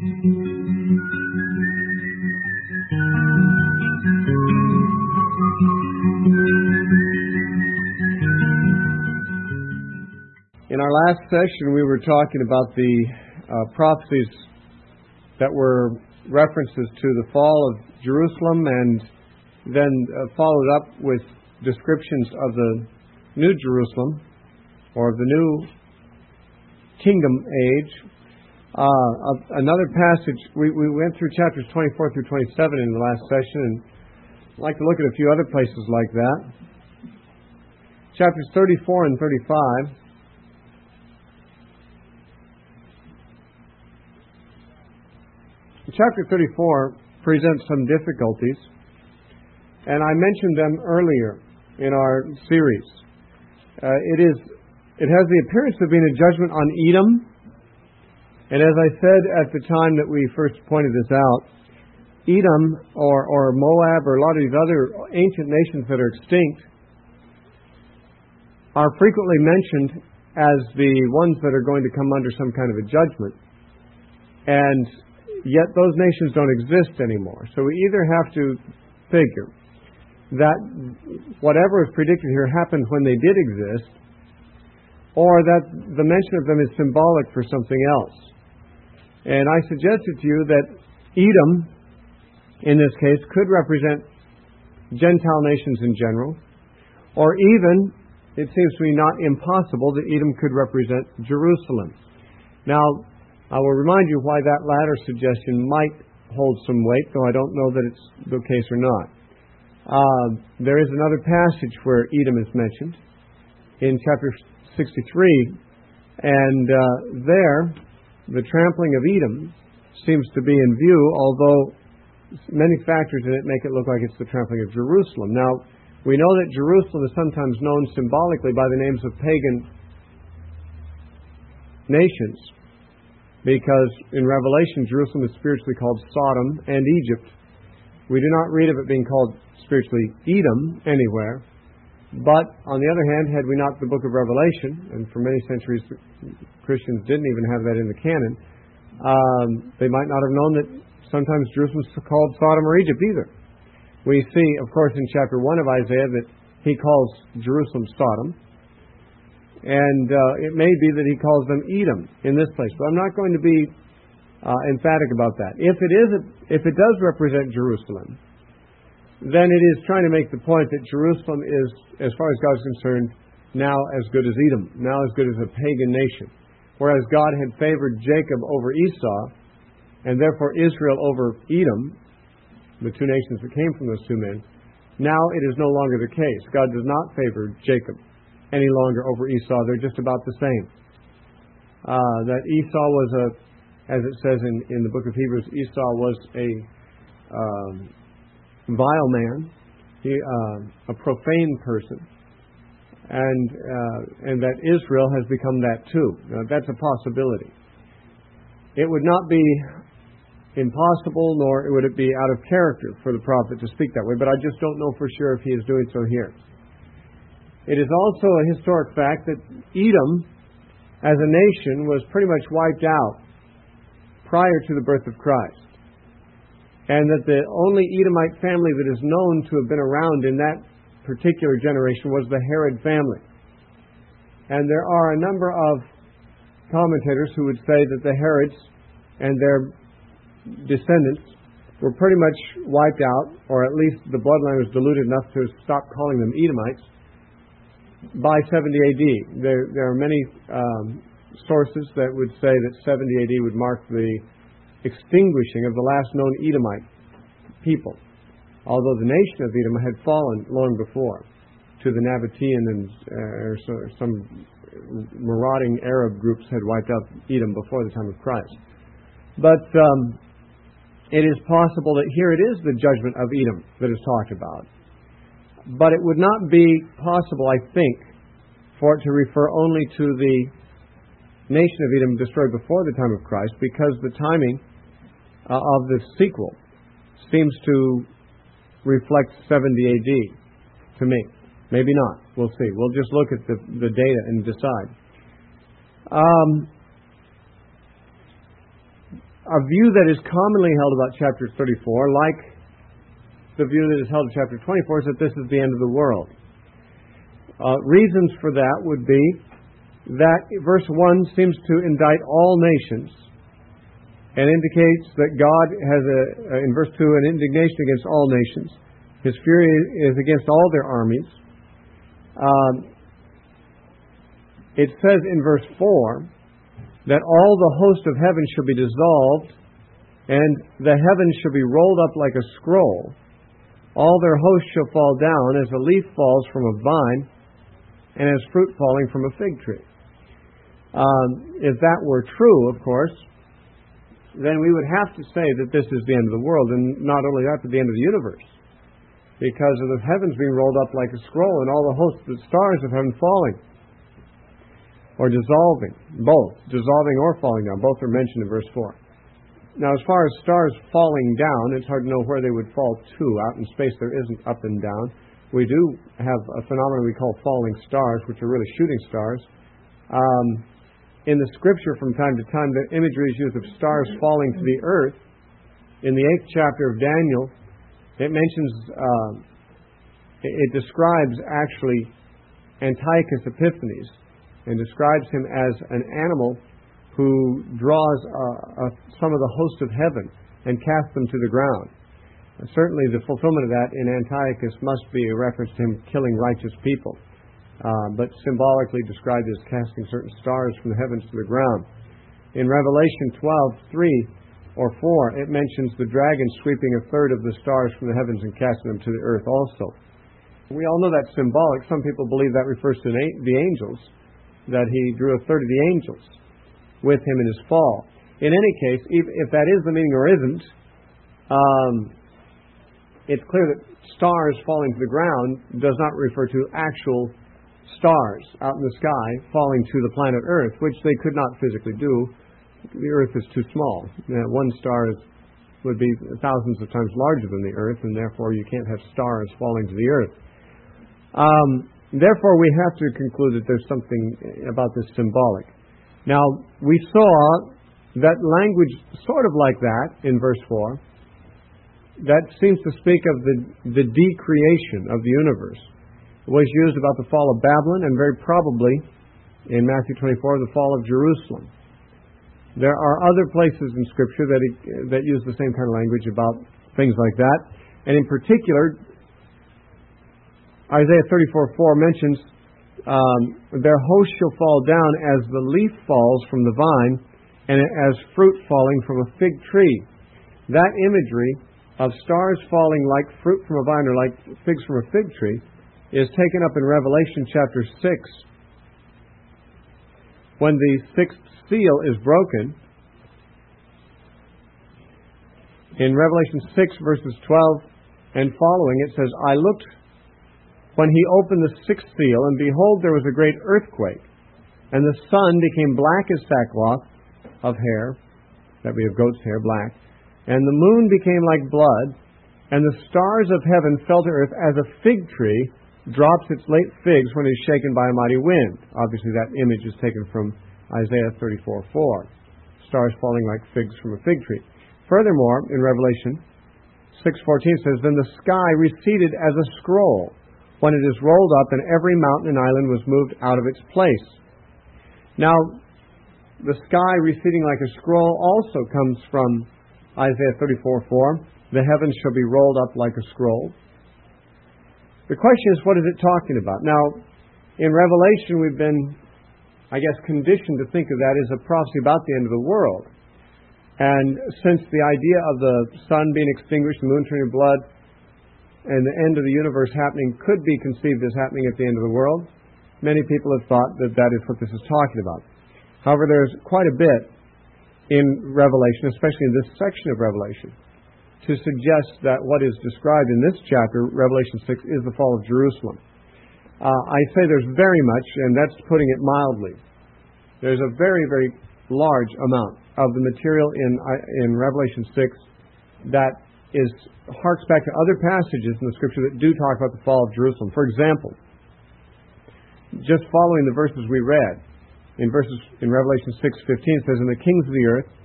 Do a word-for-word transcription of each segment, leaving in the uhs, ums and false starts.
In our last session, we were talking about the uh, prophecies that were references to the fall of Jerusalem, and then uh, followed up with descriptions of the New Jerusalem, or of the new kingdom age. Uh, another passage, we, we went through chapters twenty-four through twenty-seven in the last session, and I'd like to look at a few other places like that. Chapters thirty-four and thirty-five. Chapter thirty-four presents some difficulties, and I mentioned them earlier in our series. Uh, it is, it has the appearance of being a judgment on Edom, and as I said at the time that we first pointed this out, Edom or, or Moab or a lot of these other ancient nations that are extinct are frequently mentioned as the ones that are going to come under some kind of a judgment. And yet those nations don't exist anymore. So we either have to figure that whatever is predicted here happened when they did exist, or that the mention of them is symbolic for something else. And I suggested to you that Edom, in this case, could represent Gentile nations in general, or even, it seems to me not impossible, that Edom could represent Jerusalem. Now, I will remind you why that latter suggestion might hold some weight, though I don't know that it's the case or not. Uh, there is another passage where Edom is mentioned in chapter sixty-three, and uh, there the trampling of Edom seems to be in view, although many factors in it make it look like it's the trampling of Jerusalem. Now, we know that Jerusalem is sometimes known symbolically by the names of pagan nations, because in Revelation, Jerusalem is spiritually called Sodom and Egypt. We do not read of it being called spiritually Edom anywhere. But, on the other hand, had we not the book of Revelation, and for many centuries Christians didn't even have that in the canon, um, they might not have known that sometimes Jerusalem is called Sodom or Egypt either. We see, of course, in chapter one of Isaiah that he calls Jerusalem Sodom. And uh, it may be that he calls them Edom in this place. But I'm not going to be uh, emphatic about that. If it is, a, if it does represent Jerusalem, then it is trying to make the point that Jerusalem is, as far as God is concerned, now as good as Edom, now as good as a pagan nation. Whereas God had favored Jacob over Esau, and therefore Israel over Edom, the two nations that came from those two men, now it is no longer the case. God does not favor Jacob any longer over Esau. They're just about the same. Uh, that Esau was a, as it says in, in the book of Hebrews, Esau was a um, vile man, he, uh, a profane person, and uh, and that Israel has become that too. Now, that's a possibility. It would not be impossible, nor would it be out of character for the prophet to speak that way, but I just don't know for sure if he is doing so here. It is also a historic fact that Edom, as a nation, was pretty much wiped out prior to the birth of Christ. And that the only Edomite family that is known to have been around in that particular generation was the Herod family. And there are a number of commentators who would say that the Herods and their descendants were pretty much wiped out, or at least the bloodline was diluted enough to stop calling them Edomites, by seventy A D. There, there are many um, sources that would say that seventy A D would mark the extinguishing of the last known Edomite people, although the nation of Edom had fallen long before to the Nabatean and uh, or so, some marauding Arab groups had wiped out Edom before the time of Christ. But um, it is possible that here it is the judgment of Edom that is talked about. But it would not be possible, I think, for it to refer only to the nation of Edom destroyed before the time of Christ, because the timing uh, of the sequel seems to reflect seventy A D to me. Maybe not. We'll see. We'll just look at the, the data and decide. Um, a view that is commonly held about chapter thirty-four, like the view that is held in chapter twenty-four, is that this is the end of the world. Uh, reasons for that would be that verse one seems to indict all nations and indicates that God has, a, in verse two, an indignation against all nations. His fury is against all their armies. Um, it says in verse four that all the host of heaven shall be dissolved, and the heavens shall be rolled up like a scroll. All their hosts shall fall down as a leaf falls from a vine, and as fruit falling from a fig tree. Um, if that were true, of course, then we would have to say that this is the end of the world, and not only that, but the end of the universe, because of the heavens being rolled up like a scroll, and all the hosts of the stars of heaven falling, or dissolving, both, dissolving or falling down. Both are mentioned in verse four. Now, as far as stars falling down, it's hard to know where they would fall to. Out in space, there isn't up and down. We do have a phenomenon we call falling stars, which are really shooting stars. Um, in the Scripture, from time to time, the imagery is used of stars falling to the earth. In the eighth chapter of Daniel, it mentions, uh, it describes actually Antiochus Epiphanes, and describes him as an animal who draws uh, uh, some of the hosts of heaven and casts them to the ground. And certainly the fulfillment of that in Antiochus must be a reference to him killing righteous people, uh, but symbolically described as casting certain stars from the heavens to the ground. In Revelation twelve three or four, it mentions the dragon sweeping a third of the stars from the heavens and casting them to the earth also. We all know that's symbolic. Some people believe that refers to the angels, that he drew a third of the angels with him in his fall. In any case, if that is the meaning or isn't, um, it's clear that stars falling to the ground does not refer to actual stars out in the sky falling to the planet Earth, which they could not physically do. The Earth is too small. Uh, one star is, would be thousands of times larger than the Earth, and therefore you can't have stars falling to the Earth. Um, Therefore, we have to conclude that there's something about this symbolic. Now, we saw that language sort of like that in verse four, that seems to speak of the, the decreation of the universe. It was used about the fall of Babylon, and very probably in Matthew twenty-four, the fall of Jerusalem. There are other places in Scripture that, that use the same kind of language about things like that. And in particular, Isaiah thirty-four four mentions, um, their host shall fall down as the leaf falls from the vine, and as fruit falling from a fig tree. That imagery of stars falling like fruit from a vine or like figs from a fig tree is taken up in Revelation chapter six. When the sixth seal is broken, in Revelation six verses twelve and following, it says, I looked when he opened the sixth seal, and behold, there was a great earthquake, and the sun became black as sackcloth of hair, that we have goat's hair, black, and the moon became like blood, and the stars of heaven fell to earth as a fig tree drops its late figs when it is shaken by a mighty wind. Obviously, that image is taken from Isaiah thirty-four four, stars falling like figs from a fig tree. Furthermore, in Revelation six fourteen says, then the sky receded as a scroll, when it is rolled up, and every mountain and island was moved out of its place. Now, the sky receding like a scroll also comes from Isaiah thirty-four four. The heavens shall be rolled up like a scroll. The question is, what is it talking about? Now, in Revelation, we've been, I guess, conditioned to think of that as a prophecy about the end of the world. And since the idea of the sun being extinguished, the moon turning blood, and the end of the universe happening could be conceived as happening at the end of the world, many people have thought that that is what this is talking about. However, there's quite a bit in Revelation, especially in this section of Revelation, to suggest that what is described in this chapter, Revelation six, is the fall of Jerusalem. Uh, I say there's very much, and that's putting it mildly. There's a very, very large amount of the material in in Revelation six that is harks back to other passages in the Scripture that do talk about the fall of Jerusalem. For example, just following the verses we read, in verses in Revelation six fifteen, it says, and the kings of the earth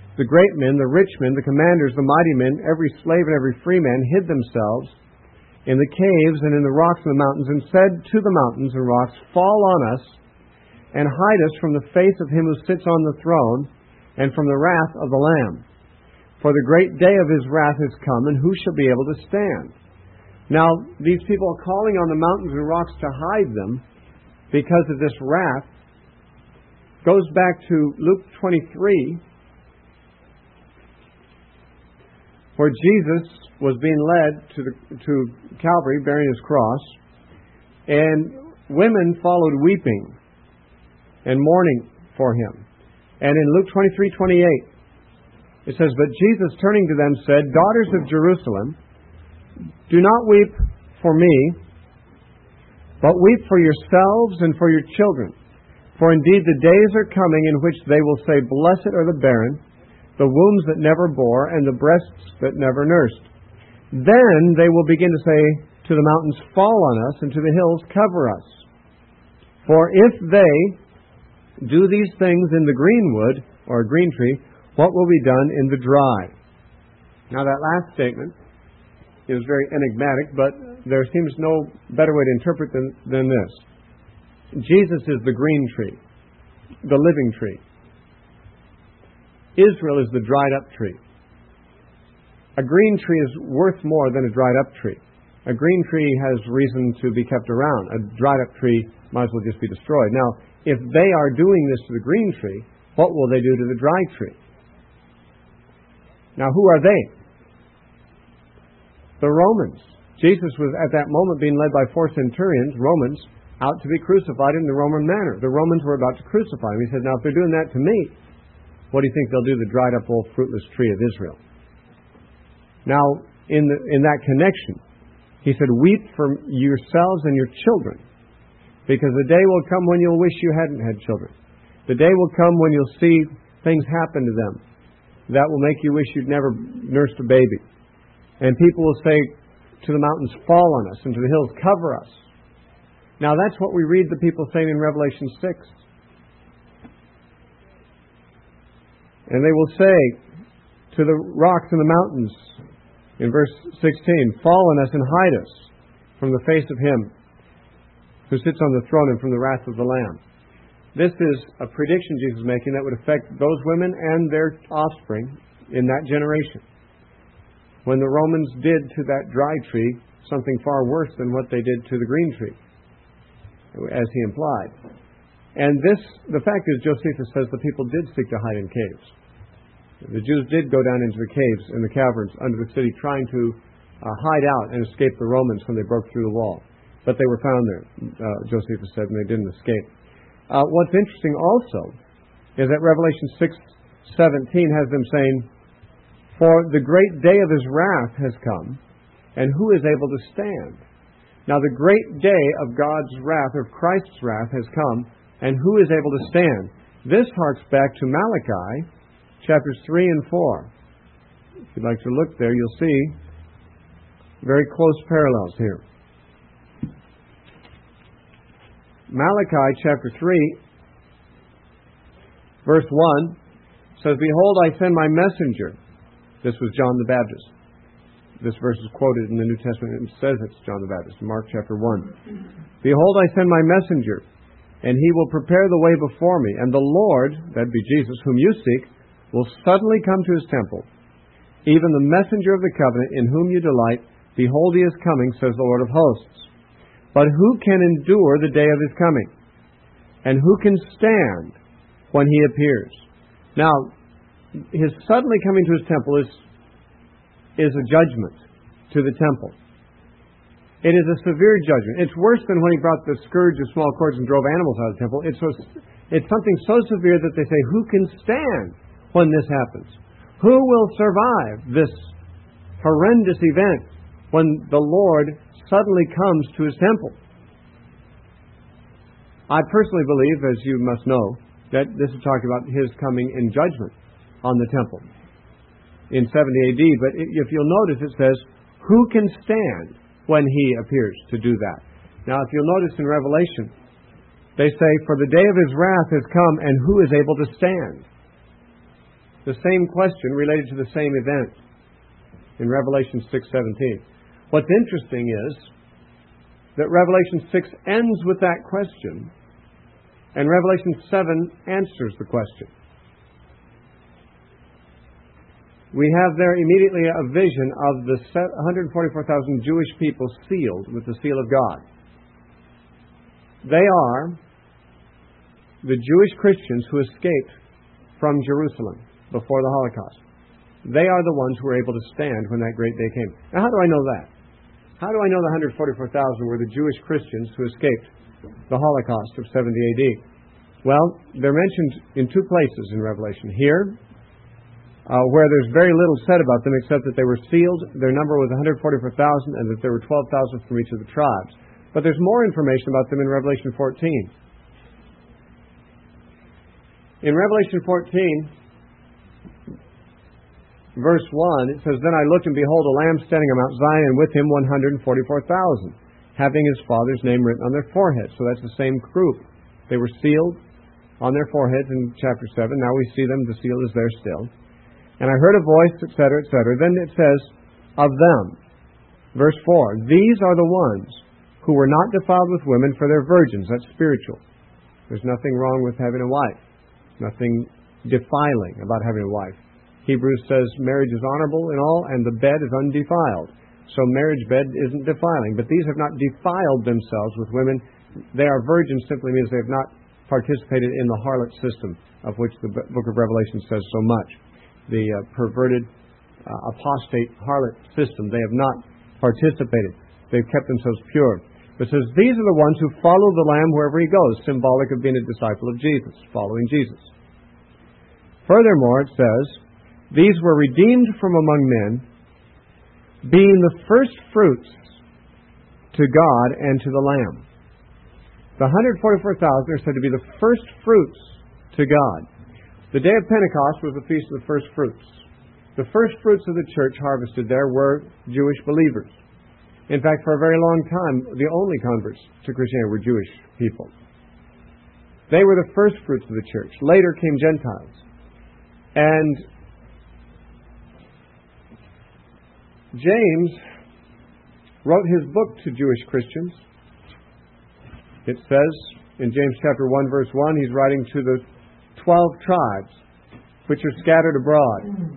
The great men, the rich men, the commanders, the mighty men, every slave and every free man hid themselves in the caves and in the rocks of the mountains, and said to the mountains and rocks, Fall on us, and hide us from the face of him who sits on the throne, and from the wrath of the Lamb. For the great day of his wrath is come, and who shall be able to stand? Now, these people are calling on the mountains and rocks to hide them because of this wrath. Goes back to Luke twenty-three, where Jesus was being led to the, to Calvary, bearing his cross, and women followed weeping and mourning for him. And in Luke twenty-three twenty-eight, it says, But Jesus, turning to them, said, Daughters of Jerusalem, do not weep for me, but weep for yourselves and for your children. For indeed the days are coming in which they will say, Blessed are the barren, the wombs that never bore, and the breasts that never nursed. Then they will begin to say to the mountains, Fall on us, and to the hills, cover us. For if they do these things in the green wood, or green tree, what will be done in the dry? Now that last statement is very enigmatic, but there seems no better way to interpret than, than this. Jesus is the green tree, the living tree. Israel is the dried up tree. A green tree is worth more than a dried up tree. A green tree has reason to be kept around. A dried up tree might as well just be destroyed. Now, if they are doing this to the green tree, what will they do to the dry tree? Now, who are they? The Romans. Jesus was at that moment being led by four centurions, Romans, out to be crucified in the Roman manner. The Romans were about to crucify him. He said, now if they're doing that to me, what do you think they'll do to the dried up old fruitless tree of Israel? Now, in, the, in that connection, he said, weep for yourselves and your children, because the day will come when you'll wish you hadn't had children. The day will come when you'll see things happen to them that will make you wish you'd never nursed a baby. And people will say to the mountains, Fall on us, and to the hills, cover us. Now that's what we read the people saying in Revelation six. And they will say to the rocks and the mountains, in verse sixteen, Fall on us and hide us from the face of him who sits on the throne and from the wrath of the Lamb. This is a prediction Jesus is making that would affect those women and their offspring in that generation. When the Romans did to that dry tree something far worse than what they did to the green tree, as he implied. And this, the fact is, Josephus says the people did seek to hide in caves. The Jews did go down into the caves and the caverns under the city trying to uh, hide out and escape the Romans when they broke through the wall. But they were found there, uh, Josephus said, and they didn't escape. Uh, what's interesting also is that Revelation six seventeen has them saying, For the great day of his wrath has come, and who is able to stand? Now the great day of God's wrath, of Christ's wrath, has come, and who is able to stand? This harks back to Malachi, chapters three and four. If you'd like to look there, you'll see very close parallels here. Malachi chapter three, verse one, says, Behold, I send my messenger. This was John the Baptist. This verse is quoted in the New Testament. It says it's John the Baptist, Mark chapter one. Behold, I send my messenger, and he will prepare the way before me. And the Lord, that'd be Jesus, whom you seek, will suddenly come to his temple. Even the messenger of the covenant, in whom you delight, behold, he is coming, says the Lord of hosts. But who can endure the day of his coming? And who can stand when he appears? Now, his suddenly coming to his temple is, is a judgment to the temple. It is a severe judgment. It's worse than when he brought the scourge of small cords and drove animals out of the temple. It's, so, it's something so severe that they say, who can stand when this happens? Who will survive this horrendous event when the Lord suddenly comes to his temple? I personally believe, as you must know, that this is talking about his coming in judgment on the temple in seventy A D. But if you'll notice, it says, who can stand when he appears to do that? Now, if you'll notice in Revelation, they say, for the day of his wrath has come, and who is able to stand? the same question related to the same event in Revelation six seventeen. What's interesting is that Revelation six ends with that question, and Revelation seven answers the question. We have there immediately a vision of the one hundred forty-four thousand Jewish people sealed with the seal of God. They are the Jewish Christians who escaped from Jerusalem before the Holocaust. They are the ones who were able to stand when that great day came. Now, how do I know that? How do I know the one hundred forty-four thousand were the Jewish Christians who escaped the Holocaust of seventy A D? Well, they're mentioned in two places in Revelation. Here, uh, where there's very little said about them except that they were sealed, their number was one hundred forty-four thousand, and that there were twelve thousand from each of the tribes. But there's more information about them in Revelation fourteen. In Revelation fourteen, verse one, it says, "Then I looked, and behold, a Lamb standing on Mount Zion, and with him one hundred forty-four thousand, having his Father's name written on their foreheads." So that's the same group. They were sealed on their foreheads in chapter seven. Now we see them, the seal is there still. "And I heard a voice," et cetera, et cetera. Then it says, "Of them," verse four, "these are the ones who were not defiled with women, for they're virgins." That's spiritual. There's nothing wrong with having a wife. Nothing defiling about having a wife. Hebrews says marriage is honorable in all, and the bed is undefiled. So marriage bed isn't defiling. But these have not defiled themselves with women. They are virgins simply means they have not participated in the harlot system, of which the book of Revelation says so much. The uh, perverted, uh, apostate harlot system. They have not participated. They've kept themselves pure. It says, "These are the ones who follow the Lamb wherever he goes," symbolic of being a disciple of Jesus, following Jesus. Furthermore, it says, "These were redeemed from among men, being the first fruits to God and to the Lamb." The one hundred forty-four thousand are said to be the first fruits to God. The day of Pentecost was the Feast of the First Fruits. The first fruits of the church harvested there were Jewish believers. In fact, for a very long time, the only converts to Christianity were Jewish people. They were the first fruits of the church. Later came Gentiles. And James wrote his book to Jewish Christians. It says in James chapter one, verse one, he's writing to the twelve tribes which are scattered abroad.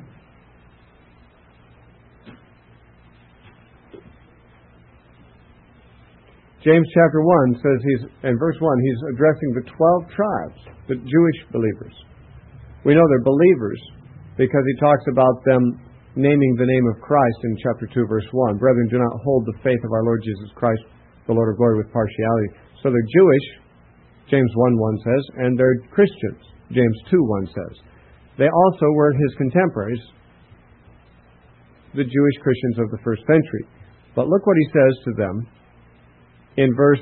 James chapter one says he's, in verse one, he's addressing the twelve tribes, the Jewish believers. We know they're believers because he talks about them naming the name of Christ in chapter two, verse one. "Brethren, do not hold the faith of our Lord Jesus Christ, the Lord of glory, with partiality." So they're Jewish, James one one says, and they're Christians, James two one says. They also were his contemporaries, the Jewish Christians of the first century. But look what he says to them in verse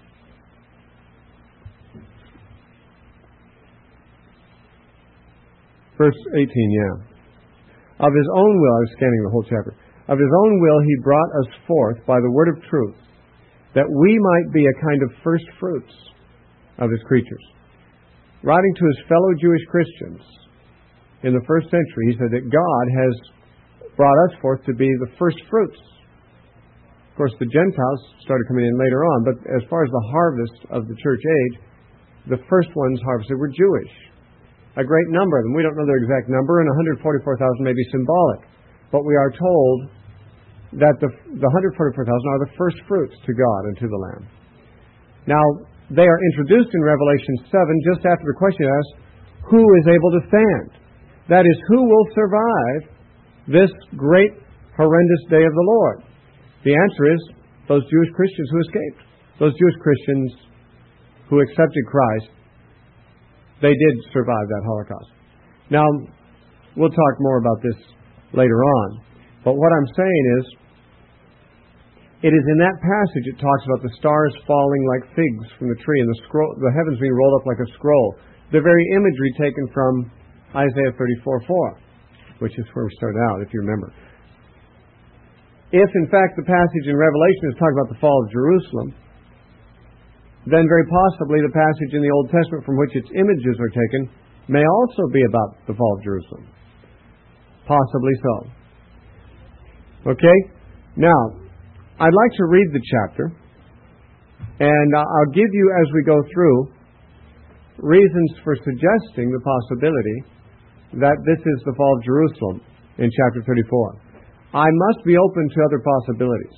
verse eighteen, yeah. "Of his own will," I was scanning the whole chapter, "of his own will he brought us forth by the word of truth, that we might be a kind of first fruits of his creatures." Writing to his fellow Jewish Christians in the first century, he said that God has brought us forth to be the first fruits. Of course, the Gentiles started coming in later on, but as far as the harvest of the church age, the first ones harvested were Jewish. A great number of them. We don't know their exact number, and one hundred forty-four thousand may be symbolic. But we are told that the, the one hundred forty-four thousand are the first fruits to God and to the Lamb. Now, they are introduced in Revelation seven just after the question asks, who is able to stand? That is, who will survive this great, horrendous day of the Lord? The answer is those Jewish Christians who escaped. Those Jewish Christians who accepted Christ, they did survive that Holocaust. Now, we'll talk more about this later on. But what I'm saying is, it is in that passage it talks about the stars falling like figs from the tree and the scroll, the heavens being rolled up like a scroll. The very imagery taken from Isaiah thirty-four four, which is where we started out, if you remember. If, in fact, the passage in Revelation is talking about the fall of Jerusalem, then very possibly the passage in the Old Testament from which its images are taken may also be about the fall of Jerusalem. Possibly so. Okay? Now, I'd like to read the chapter, and I'll give you, as we go through, reasons for suggesting the possibility that this is the fall of Jerusalem in chapter thirty-four. I must be open to other possibilities,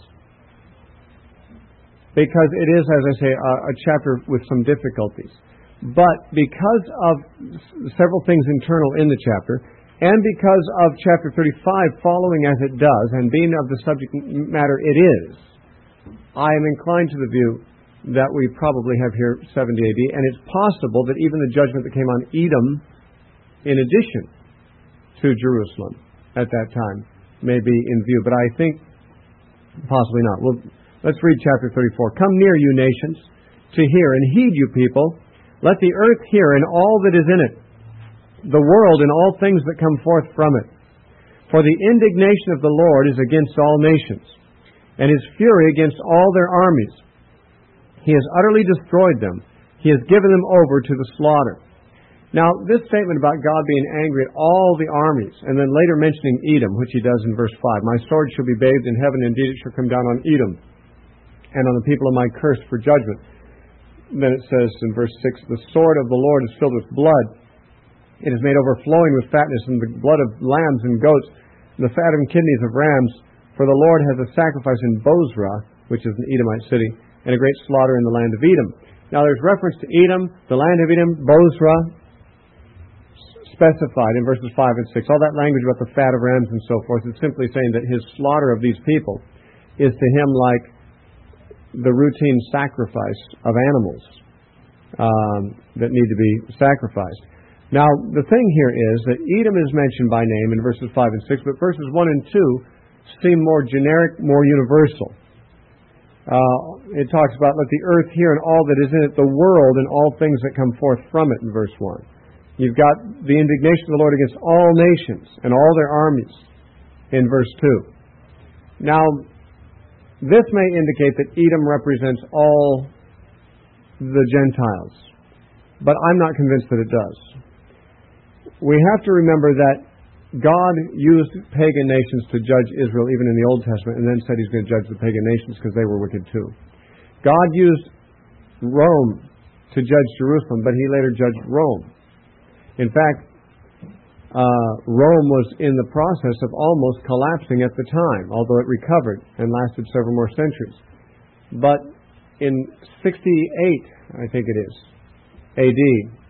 because it is, as I say, a, a chapter with some difficulties. But because of several things internal in the chapter, and because of chapter thirty-five following as it does, and being of the subject matter it is, I am inclined to the view that we probably have here seventy A D, and it's possible that even the judgment that came on Edom, in addition to Jerusalem at that time, may be in view. But I think possibly not. Well, let's read chapter thirty-four. Come near, you nations, to hear, and heed, you people. Let the earth hear, and all that is in it, the world and all things that come forth from it. For the indignation of the Lord is against all nations, and his fury against all their armies. He has utterly destroyed them. He has given them over to the slaughter. Now, this statement about God being angry at all the armies, and then later mentioning Edom, which he does in verse five, my sword shall be bathed in heaven, indeed it shall come down on Edom, and on the people of my curse for judgment. Then it says in verse six, the sword of the Lord is filled with blood. It is made overflowing with fatness, and the blood of lambs and goats, and the fat and kidneys of rams. For the Lord has a sacrifice in Bozrah, which is an Edomite city, and a great slaughter in the land of Edom. Now there's reference to Edom, the land of Edom, Bozrah, specified in verses five and six. All that language about the fat of rams and so forth is simply saying that his slaughter of these people is to him like the routine sacrifice of animals um, that need to be sacrificed. Now, the thing here is that Edom is mentioned by name in verses five and six, but verses one and two seem more generic, more universal. Uh, it talks about, let the earth hear and all that is in it, the world and all things that come forth from it in verse one. You've got the indignation of the Lord against all nations and all their armies in verse two. Now, this may indicate that Edom represents all the Gentiles, but I'm not convinced that it does. We have to remember that God used pagan nations to judge Israel even in the Old Testament, and then said he's going to judge the pagan nations because they were wicked too. God used Rome to judge Jerusalem, but he later judged Rome. In fact, uh, Rome was in the process of almost collapsing at the time, although it recovered and lasted several more centuries. But in sixty-eight, I think it is, A D,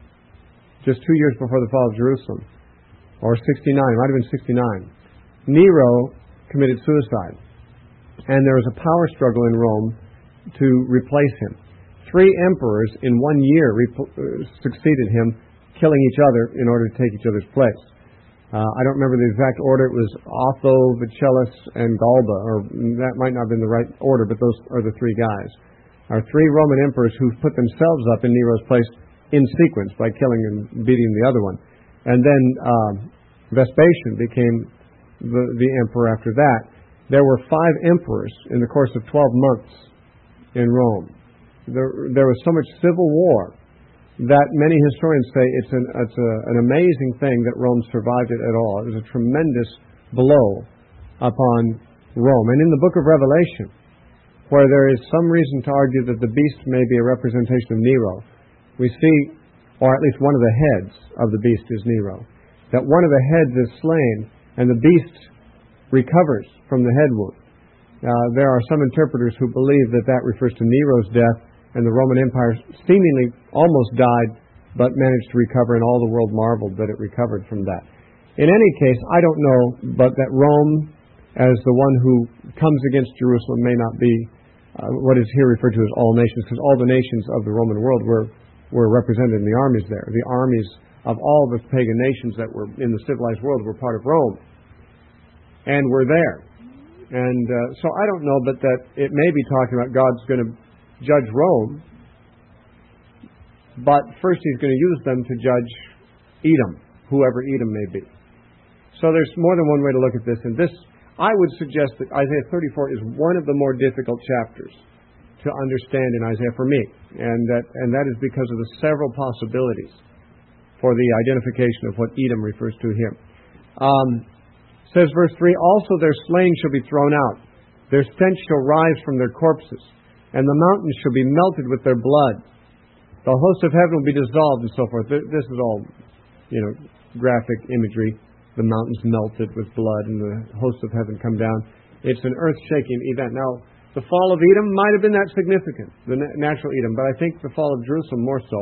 just two years before the fall of Jerusalem, or sixty-nine, it might have been sixty-nine, Nero committed suicide. And there was a power struggle in Rome to replace him. Three emperors in one year rep- uh, succeeded him, killing each other in order to take each other's place. Uh, I don't remember the exact order. It was Otho, Vitellius, and Galba, or that might not have been the right order, but those are the three guys. Are three Roman emperors who put themselves up in Nero's place in sequence by killing and beating the other one. And then uh, Vespasian became the, the emperor after that. There were five emperors in the course of twelve months in Rome. There, there was so much civil war that many historians say it's an, it's a, an amazing thing that Rome survived it at all. It was a tremendous blow upon Rome. And in the book of Revelation, where there is some reason to argue that the beast may be a representation of Nero, we see, or at least one of the heads of the beast is Nero, that one of the heads is slain and the beast recovers from the head wound. Uh, there are some interpreters who believe that that refers to Nero's death, and the Roman Empire seemingly almost died, but managed to recover, and all the world marveled that it recovered from that. In any case, I don't know, but that Rome, as the one who comes against Jerusalem, may not be uh, what is here referred to as all nations, because all the nations of the Roman world were, were represented in the armies there. The armies of all the pagan nations that were in the civilized world were part of Rome, and were there. And uh, so I don't know, but that it may be talking about God's going to judge Rome, but first he's going to use them to judge Edom, whoever Edom may be. So there's more than one way to look at this, and this, I would suggest that Isaiah thirty-four is one of the more difficult chapters to understand in Isaiah for me, and that and that is because of the several possibilities for the identification of what Edom refers to here. Um, says verse three, also their slain shall be thrown out. Their stench shall rise from their corpses, and the mountains shall be melted with their blood. The host of heaven will be dissolved, and so forth. This is all, you know, graphic imagery. The mountains melted with blood, and the host of heaven come down. It's an earth-shaking event. Now, the fall of Edom might have been that significant, the natural Edom, but I think the fall of Jerusalem more so.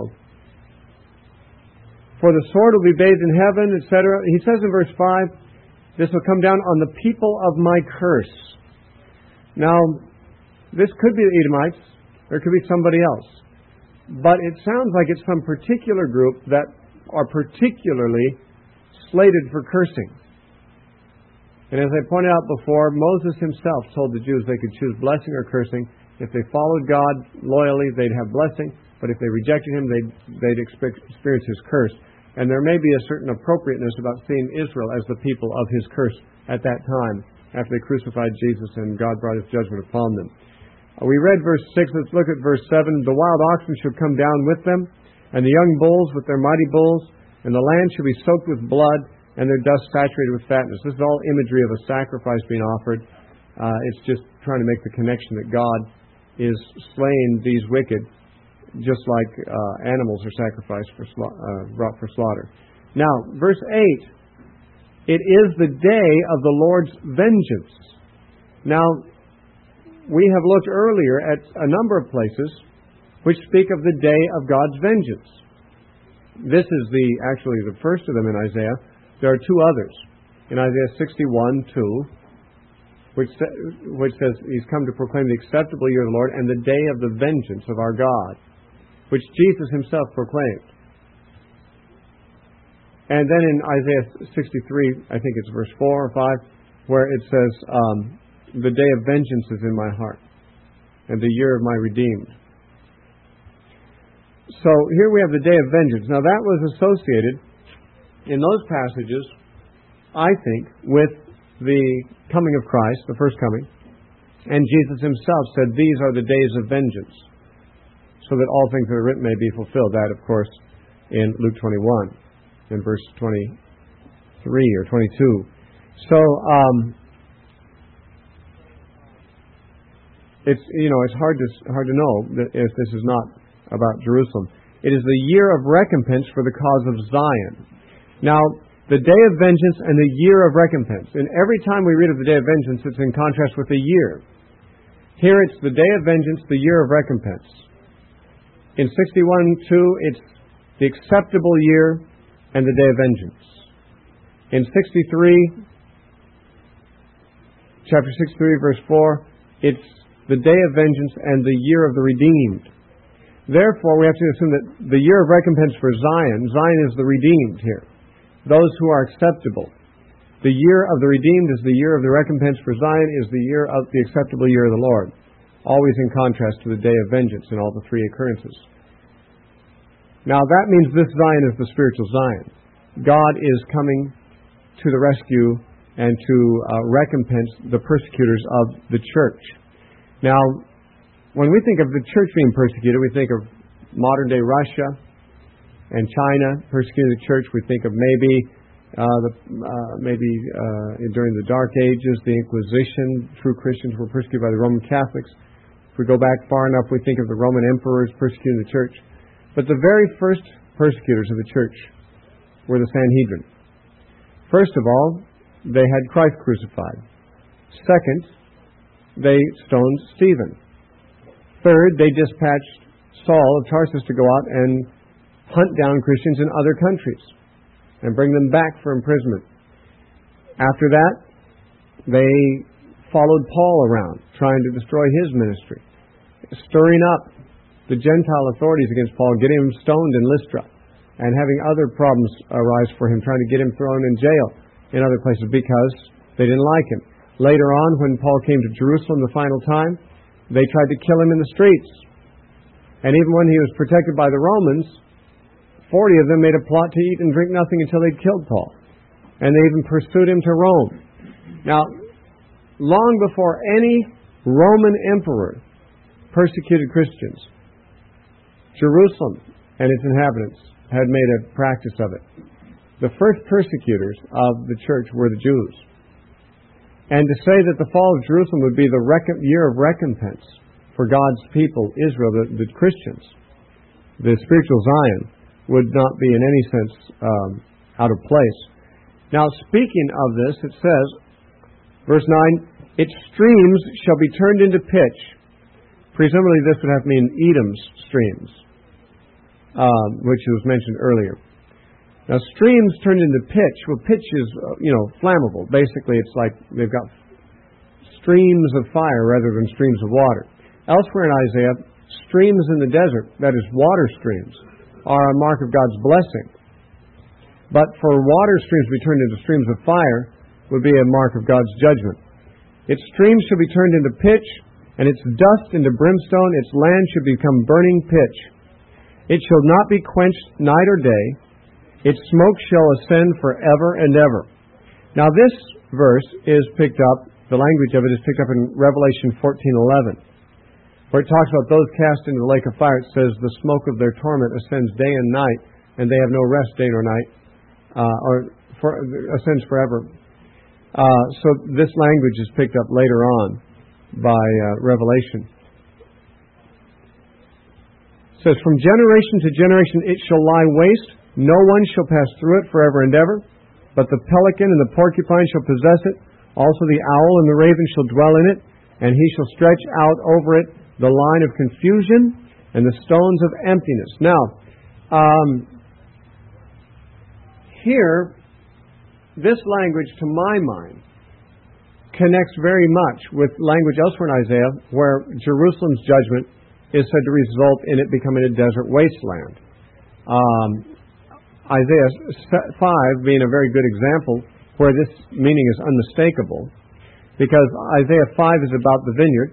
For the sword will be bathed in heaven, et cetera. He says in verse five, this will come down on the people of my curse. Now, this could be the Edomites, or it could be somebody else. But it sounds like it's some particular group that are particularly slated for cursing. And as I pointed out before, Moses himself told the Jews they could choose blessing or cursing. If they followed God loyally, they'd have blessing. But if they rejected Him, they'd, they'd experience His curse. And there may be a certain appropriateness about seeing Israel as the people of His curse at that time, after they crucified Jesus and God brought His judgment upon them. Uh, we read verse six. Let's look at verse seven. The wild oxen shall come down with them, and the young bulls with their mighty bulls, and the land shall be soaked with blood, and their dust saturated with fatness. This is all imagery of a sacrifice being offered. Uh, it's just trying to make the connection that God is slaying these wicked, just like uh, animals are sacrificed for sla- uh, brought for slaughter. Now, verse eight, it is the day of the Lord's vengeance. Now, we have looked earlier at a number of places which speak of the day of God's vengeance. This is the actually the first of them in Isaiah. There are two others. In Isaiah sixty-one two, which, which says He's come to proclaim the acceptable year of the Lord and the day of the vengeance of our God, which Jesus Himself proclaimed. And then in Isaiah sixty-three, I think it's verse four or five, where it says, um, the day of vengeance is in my heart, and the year of my redeemed. So here we have the day of vengeance. Now that was associated in those passages, I think, with the coming of Christ, the first coming. And Jesus Himself said, these are the days of vengeance, so that all things that are written may be fulfilled. That, of course, in Luke twenty-one, in verse twenty-three or twenty-two. So, um, it's, you know, it's hard to, hard to know that if this is not about Jerusalem. It is the year of recompense for the cause of Zion. Now, the day of vengeance and the year of recompense. And every time we read of the day of vengeance, it's in contrast with the year. Here it's the day of vengeance, the year of recompense. In sixty-one two, it's the acceptable year and the day of vengeance. In sixty-three, chapter sixty-three, verse four, it's the day of vengeance and the year of the redeemed. Therefore, we have to assume that the year of recompense for Zion, Zion is the redeemed here, those who are acceptable. The year of the redeemed is the year of the recompense for Zion, is the year of the acceptable year of the Lord, always in contrast to the day of vengeance in all the three occurrences. Now, that means this Zion is the spiritual Zion. God is coming to the rescue and to uh, recompense the persecutors of the church. Now, when we think of the church being persecuted, we think of modern-day Russia and China persecuting the church. We think of maybe uh, the, uh, maybe uh, during the Dark Ages, the Inquisition, true Christians were persecuted by the Roman Catholics. If we go back far enough, we think of the Roman emperors persecuting the church. But the very first persecutors of the church were the Sanhedrin. First of all, they had Christ crucified. Second, they stoned Stephen. Third, they dispatched Saul of Tarsus to go out and hunt down Christians in other countries and bring them back for imprisonment. After that, they followed Paul around, trying to destroy his ministry, stirring up the Gentile authorities against Paul, getting him stoned in Lystra, and having other problems arise for him, trying to get him thrown in jail in other places because they didn't like him. Later on, when Paul came to Jerusalem the final time, they tried to kill him in the streets. And even when he was protected by the Romans, forty of them made a plot to eat and drink nothing until they'd killed Paul. And they even pursued him to Rome. Now, long before any Roman emperor persecuted Christians, Jerusalem and its inhabitants had made a practice of it. The first persecutors of the church were the Jews. And to say that the fall of Jerusalem would be the rec- year of recompense for God's people, Israel, the, the Christians, the spiritual Zion, would not be in any sense um, out of place. Now, speaking of this, it says, verse nine, its streams shall be turned into pitch. Presumably this would have to mean Edom's streams, um, which was mentioned earlier. Now, streams turned into pitch. Well, pitch is, uh, you know, flammable. Basically, it's like they've got streams of fire rather than streams of water. Elsewhere in Isaiah, streams in the desert, that is, water streams, are a mark of God's blessing. But for water streams to be turned into streams of fire would be a mark of God's judgment. Its streams shall be turned into pitch, and its dust into brimstone. Its land shall become burning pitch. It shall not be quenched night or day. Its smoke shall ascend forever and ever. Now this verse is picked up, the language of it is picked up in Revelation fourteen eleven, where it talks about those cast into the lake of fire. It says, the smoke of their torment ascends day and night, and they have no rest day nor night, uh, or for, ascends forever. Uh, so this language is picked up later on by uh, Revelation. It says, from generation to generation it shall lie waste. No one shall pass through it forever and ever. But the pelican and the porcupine shall possess it. Also the owl and the raven shall dwell in it. And he shall stretch out over it the line of confusion and the stones of emptiness. Now, um, here, this language, to my mind, connects very much with language elsewhere in Isaiah, where Jerusalem's judgment is said to result in it becoming a desert wasteland. Um, Isaiah five being a very good example where this meaning is unmistakable, because Isaiah five is about the vineyard,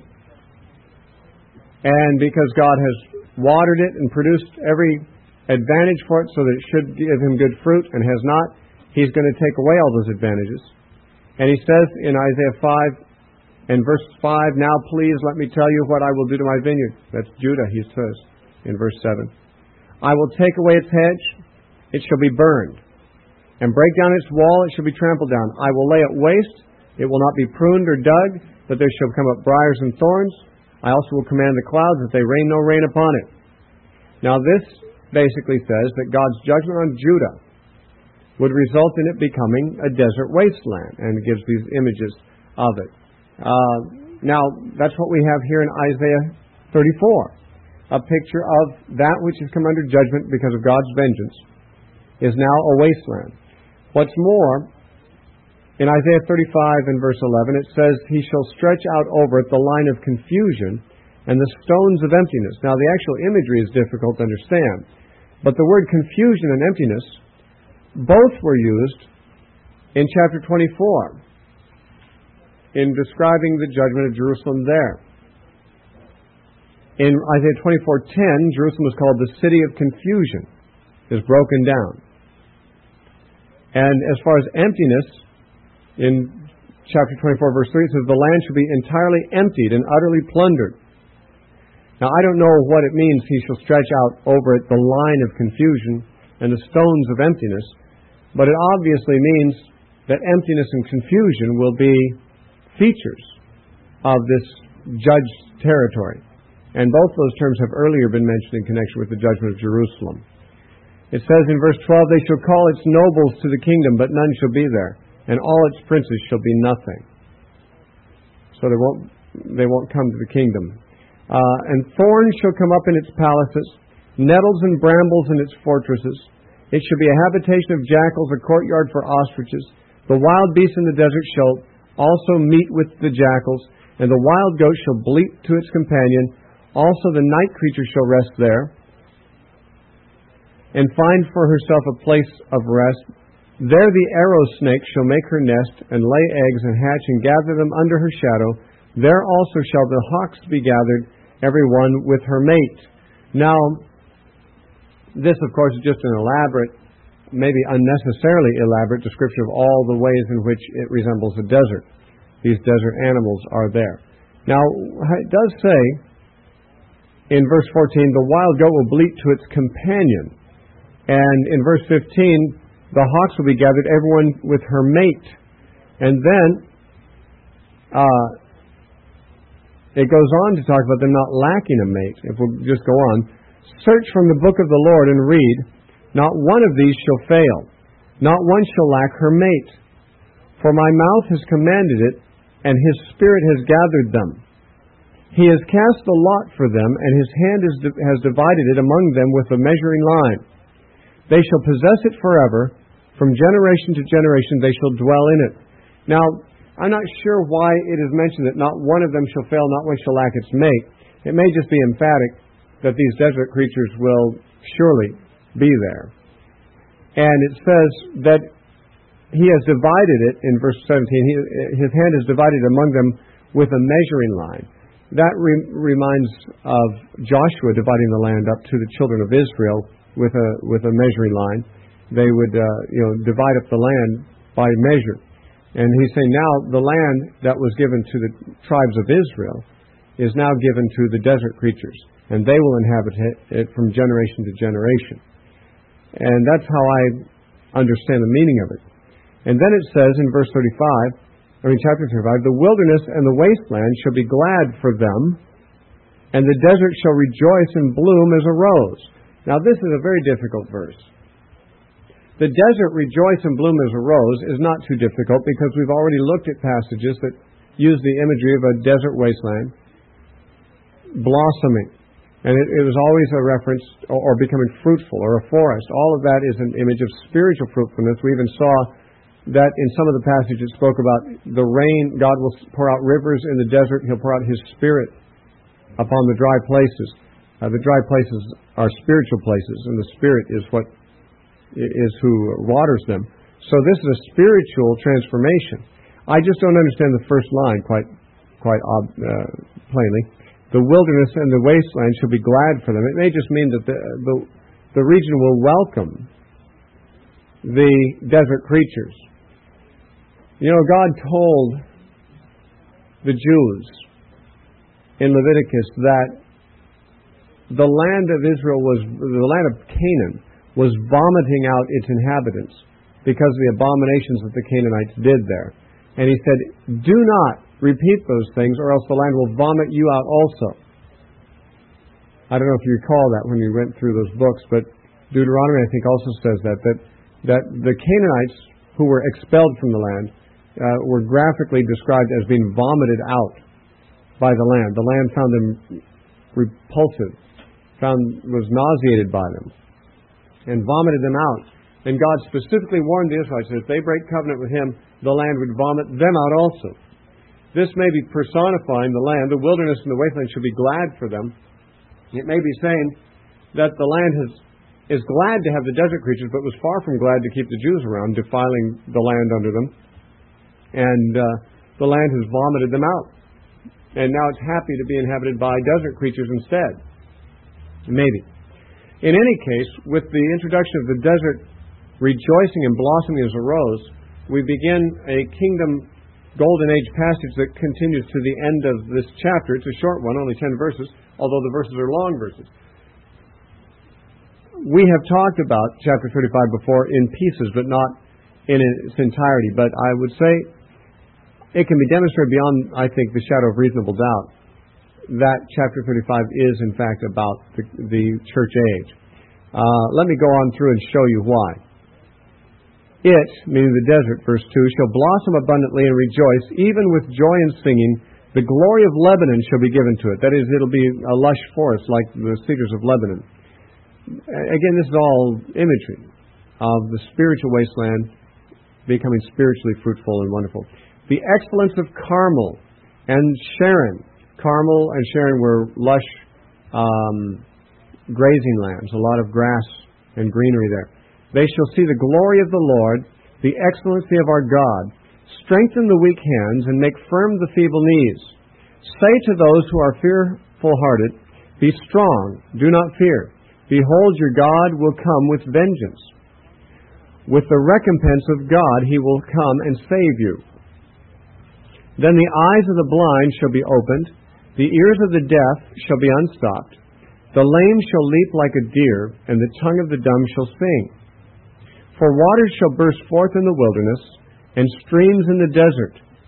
and because God has watered it and produced every advantage for it so that it should give him good fruit, and has not, he's going to take away all those advantages. And he says in Isaiah five and verse five, now please let me tell you what I will do to my vineyard. That's Judah, he says in verse seven. I will take away its hedge, it shall be burned, and break down its wall, it shall be trampled down. I will lay it waste, it will not be pruned or dug, but there shall come up briars and thorns. I also will command the clouds that they rain no rain upon it. Now this basically says that God's judgment on Judah would result in it becoming a desert wasteland, and it gives these images of it. Uh, now, that's what we have here in Isaiah thirty-four, a picture of that which has come under judgment because of God's vengeance is now a wasteland. What's more, in Isaiah thirty-five and verse eleven, it says, he shall stretch out over it the line of confusion and the stones of emptiness. Now, the actual imagery is difficult to understand, but the word confusion and emptiness both were used in chapter twenty-four in describing the judgment of Jerusalem there. In Isaiah twenty-four ten, Jerusalem was called the city of confusion, is broken down. And as far as emptiness, in chapter twenty-four verse three, it says, the land shall be entirely emptied and utterly plundered. Now, I don't know what it means, he shall stretch out over it the line of confusion and the stones of emptiness, but it obviously means that emptiness and confusion will be features of this judged territory. And both those terms have earlier been mentioned in connection with the judgment of Jerusalem. It says in verse twelve, they shall call its nobles to the kingdom, but none shall be there, and all its princes shall be nothing. So they won't, they won't come to the kingdom. Uh, and thorns shall come up in its palaces, nettles and brambles in its fortresses. It shall be a habitation of jackals, a courtyard for ostriches. The wild beast in the desert shall also meet with the jackals, and the wild goat shall bleat to its companion. Also the night creature shall rest there, and find for herself a place of rest. There the arrow snake shall make her nest, and lay eggs, and hatch, and gather them under her shadow. There also shall the hawks be gathered, every one with her mate. Now, this, of course, is just an elaborate, maybe unnecessarily elaborate description of all the ways in which it resembles a desert. These desert animals are there. Now, it does say in verse fourteen, the wild goat will bleat to its companion. And in verse fifteen, the hawks will be gathered, everyone with her mate. And then, uh, it goes on to talk about them not lacking a mate. If we'll just go on. Search from the book of the Lord and read, not one of these shall fail, not one shall lack her mate. For my mouth has commanded it, and his spirit has gathered them. He has cast the lot for them, and his hand is, has divided it among them with a measuring line. They shall possess it forever. From generation to generation they shall dwell in it. Now, I'm not sure why it is mentioned that not one of them shall fail, not one shall lack its mate. It may just be emphatic that these desert creatures will surely be there. And it says that he has divided it, in verse seventeen, he, his hand is divided among them with a measuring line. That re- reminds of Joshua dividing the land up to the children of Israel with a with a measuring line. They would uh, you know divide up the land by measure. And he's saying now the land that was given to the tribes of Israel is now given to the desert creatures, and they will inhabit it from generation to generation. And that's how I understand the meaning of it. And then it says in verse thirty-five, I mean chapter thirty-five, the wilderness and the wasteland shall be glad for them, and the desert shall rejoice and bloom as a rose. Now this is a very difficult verse. The desert rejoice and bloom as a rose is not too difficult because we've already looked at passages that use the imagery of a desert wasteland blossoming. And it, it was always a reference or, or becoming fruitful or a forest. All of that is an image of spiritual fruitfulness. We even saw that in some of the passages it spoke about the rain. God will pour out rivers in the desert. He'll pour out His Spirit upon the dry places. Uh, the dry places are spiritual places, and the Spirit is what is who waters them. So this is a spiritual transformation. I just don't understand the first line quite quite uh, plainly. The wilderness and the wasteland shall be glad for them. It may just mean that the the, the region will welcome the desert creatures. You know, God told the Jews in Leviticus that the land of Israel was, the land of Canaan was vomiting out its inhabitants because of the abominations that the Canaanites did there. And He said, do not repeat those things or else the land will vomit you out also. I don't know if you recall that when you went through those books, but Deuteronomy I think also says that, that, that the Canaanites who were expelled from the land uh, were graphically described as being vomited out by the land. The land found them repulsive, found was nauseated by them, and vomited them out. And God specifically warned the Israelites that if they break covenant with Him, the land would vomit them out also. This may be personifying the land. The wilderness and the wasteland should be glad for them. It may be saying that the land has, is glad to have the desert creatures, but was far from glad to keep the Jews around, defiling the land under them. And uh, the land has vomited them out. And now it's happy to be inhabited by desert creatures instead. Maybe. In any case, with the introduction of the desert rejoicing and blossoming as a rose, we begin a kingdom golden age passage that continues to the end of this chapter. It's a short one, only ten verses, although the verses are long verses. We have talked about chapter thirty-five before in pieces, but not in its entirety. But I would say it can be demonstrated beyond, I think, the shadow of reasonable doubt that chapter thirty-five is, in fact, about the, the church age. Uh, let me go on through and show you why. It, meaning the desert, verse two, shall blossom abundantly and rejoice, even with joy and singing. The glory of Lebanon shall be given to it. That is, it'll be a lush forest like the cedars of Lebanon. Again, this is all imagery of the spiritual wasteland becoming spiritually fruitful and wonderful. The excellence of Carmel and Sharon. Carmel and Sharon were lush um, grazing lands, a lot of grass and greenery there. They shall see the glory of the Lord, the excellency of our God. Strengthen the weak hands and make firm the feeble knees. Say to those who are fearful-hearted, be strong, do not fear. Behold, your God will come with vengeance. With the recompense of God He will come and save you. Then the eyes of the blind shall be opened, the ears of the deaf shall be unstopped. The lame shall leap like a deer, and the tongue of the dumb shall sing. For waters shall burst forth in the wilderness, and streams in the desert.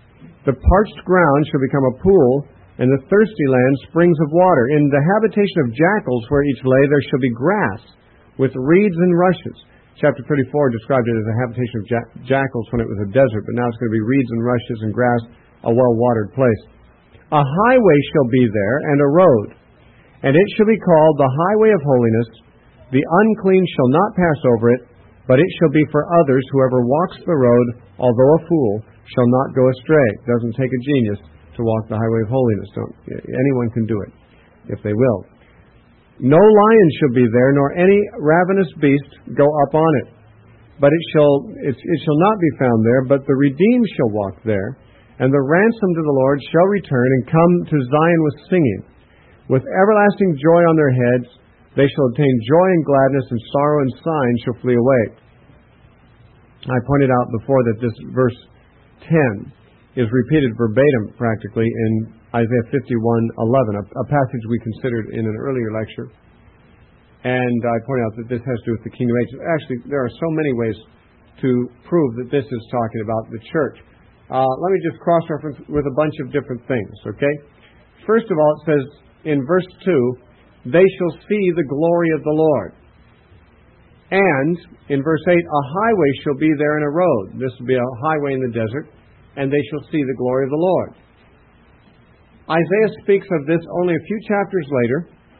The parched ground shall become a pool, and the thirsty land springs of water. In the habitation of jackals where each lay, there shall be grass, with reeds and rushes. Chapter thirty-four described it as a habitation of jack- jackals when it was a desert, but now it's going to be reeds and rushes and grass, a well-watered place. A highway shall be there, and a road, and it shall be called the highway of holiness. The unclean shall not pass over it, but it shall be for others. Whoever walks the road, although a fool, shall not go astray. It doesn't take a genius to walk the highway of holiness. Don't, anyone can do it, if they will. No lion shall be there, nor any ravenous beast go up on it. But it shall it, it shall not be found there, but the redeemed shall walk there, and the ransomed of the Lord shall return and come to Zion with singing. With everlasting joy on their heads, they shall obtain joy and gladness, and sorrow and sighing shall flee away. I pointed out before that this verse ten is repeated verbatim practically in Isaiah fifty-one eleven, a, a passage we considered in an earlier lecture. And I point out that this has to do with the kingdom age. Actually, there are so many ways to prove that this is talking about the church. Uh, let me just cross-reference with a bunch of different things, okay? First of all, it says in verse two, they shall see the glory of the Lord. And in verse eight, a highway shall be there and a road. This will be a highway in the desert, and they shall see the glory of the Lord. Isaiah speaks of this only a few chapters later,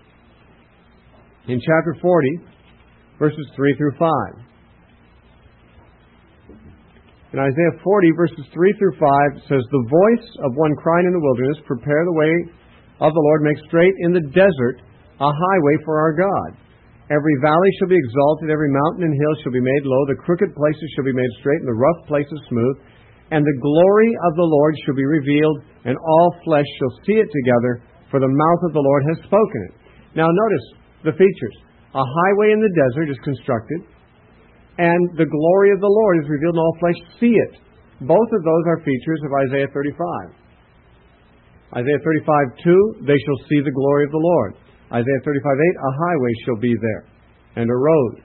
in chapter forty, verses three through five. In Isaiah forty, verses three through five, it says, the voice of one crying in the wilderness, prepare the way of the Lord, make straight in the desert a highway for our God. Every valley shall be exalted, every mountain and hill shall be made low, the crooked places shall be made straight, and the rough places smooth. And the glory of the Lord shall be revealed, and all flesh shall see it together, for the mouth of the Lord has spoken it. Now notice the features. A highway in the desert is constructed, and the glory of the Lord is revealed, and all flesh see it. Both of those are features of Isaiah thirty-five. Isaiah thirty-five two, they shall see the glory of the Lord. Isaiah thirty-five eight, a highway shall be there, and a road.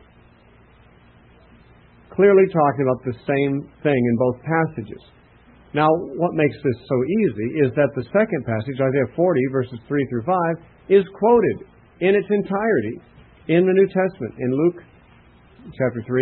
Clearly talking about the same thing in both passages. Now, what makes this so easy is that the second passage, Isaiah forty, verses three through five, is quoted in its entirety in the New Testament, in Luke chapter three.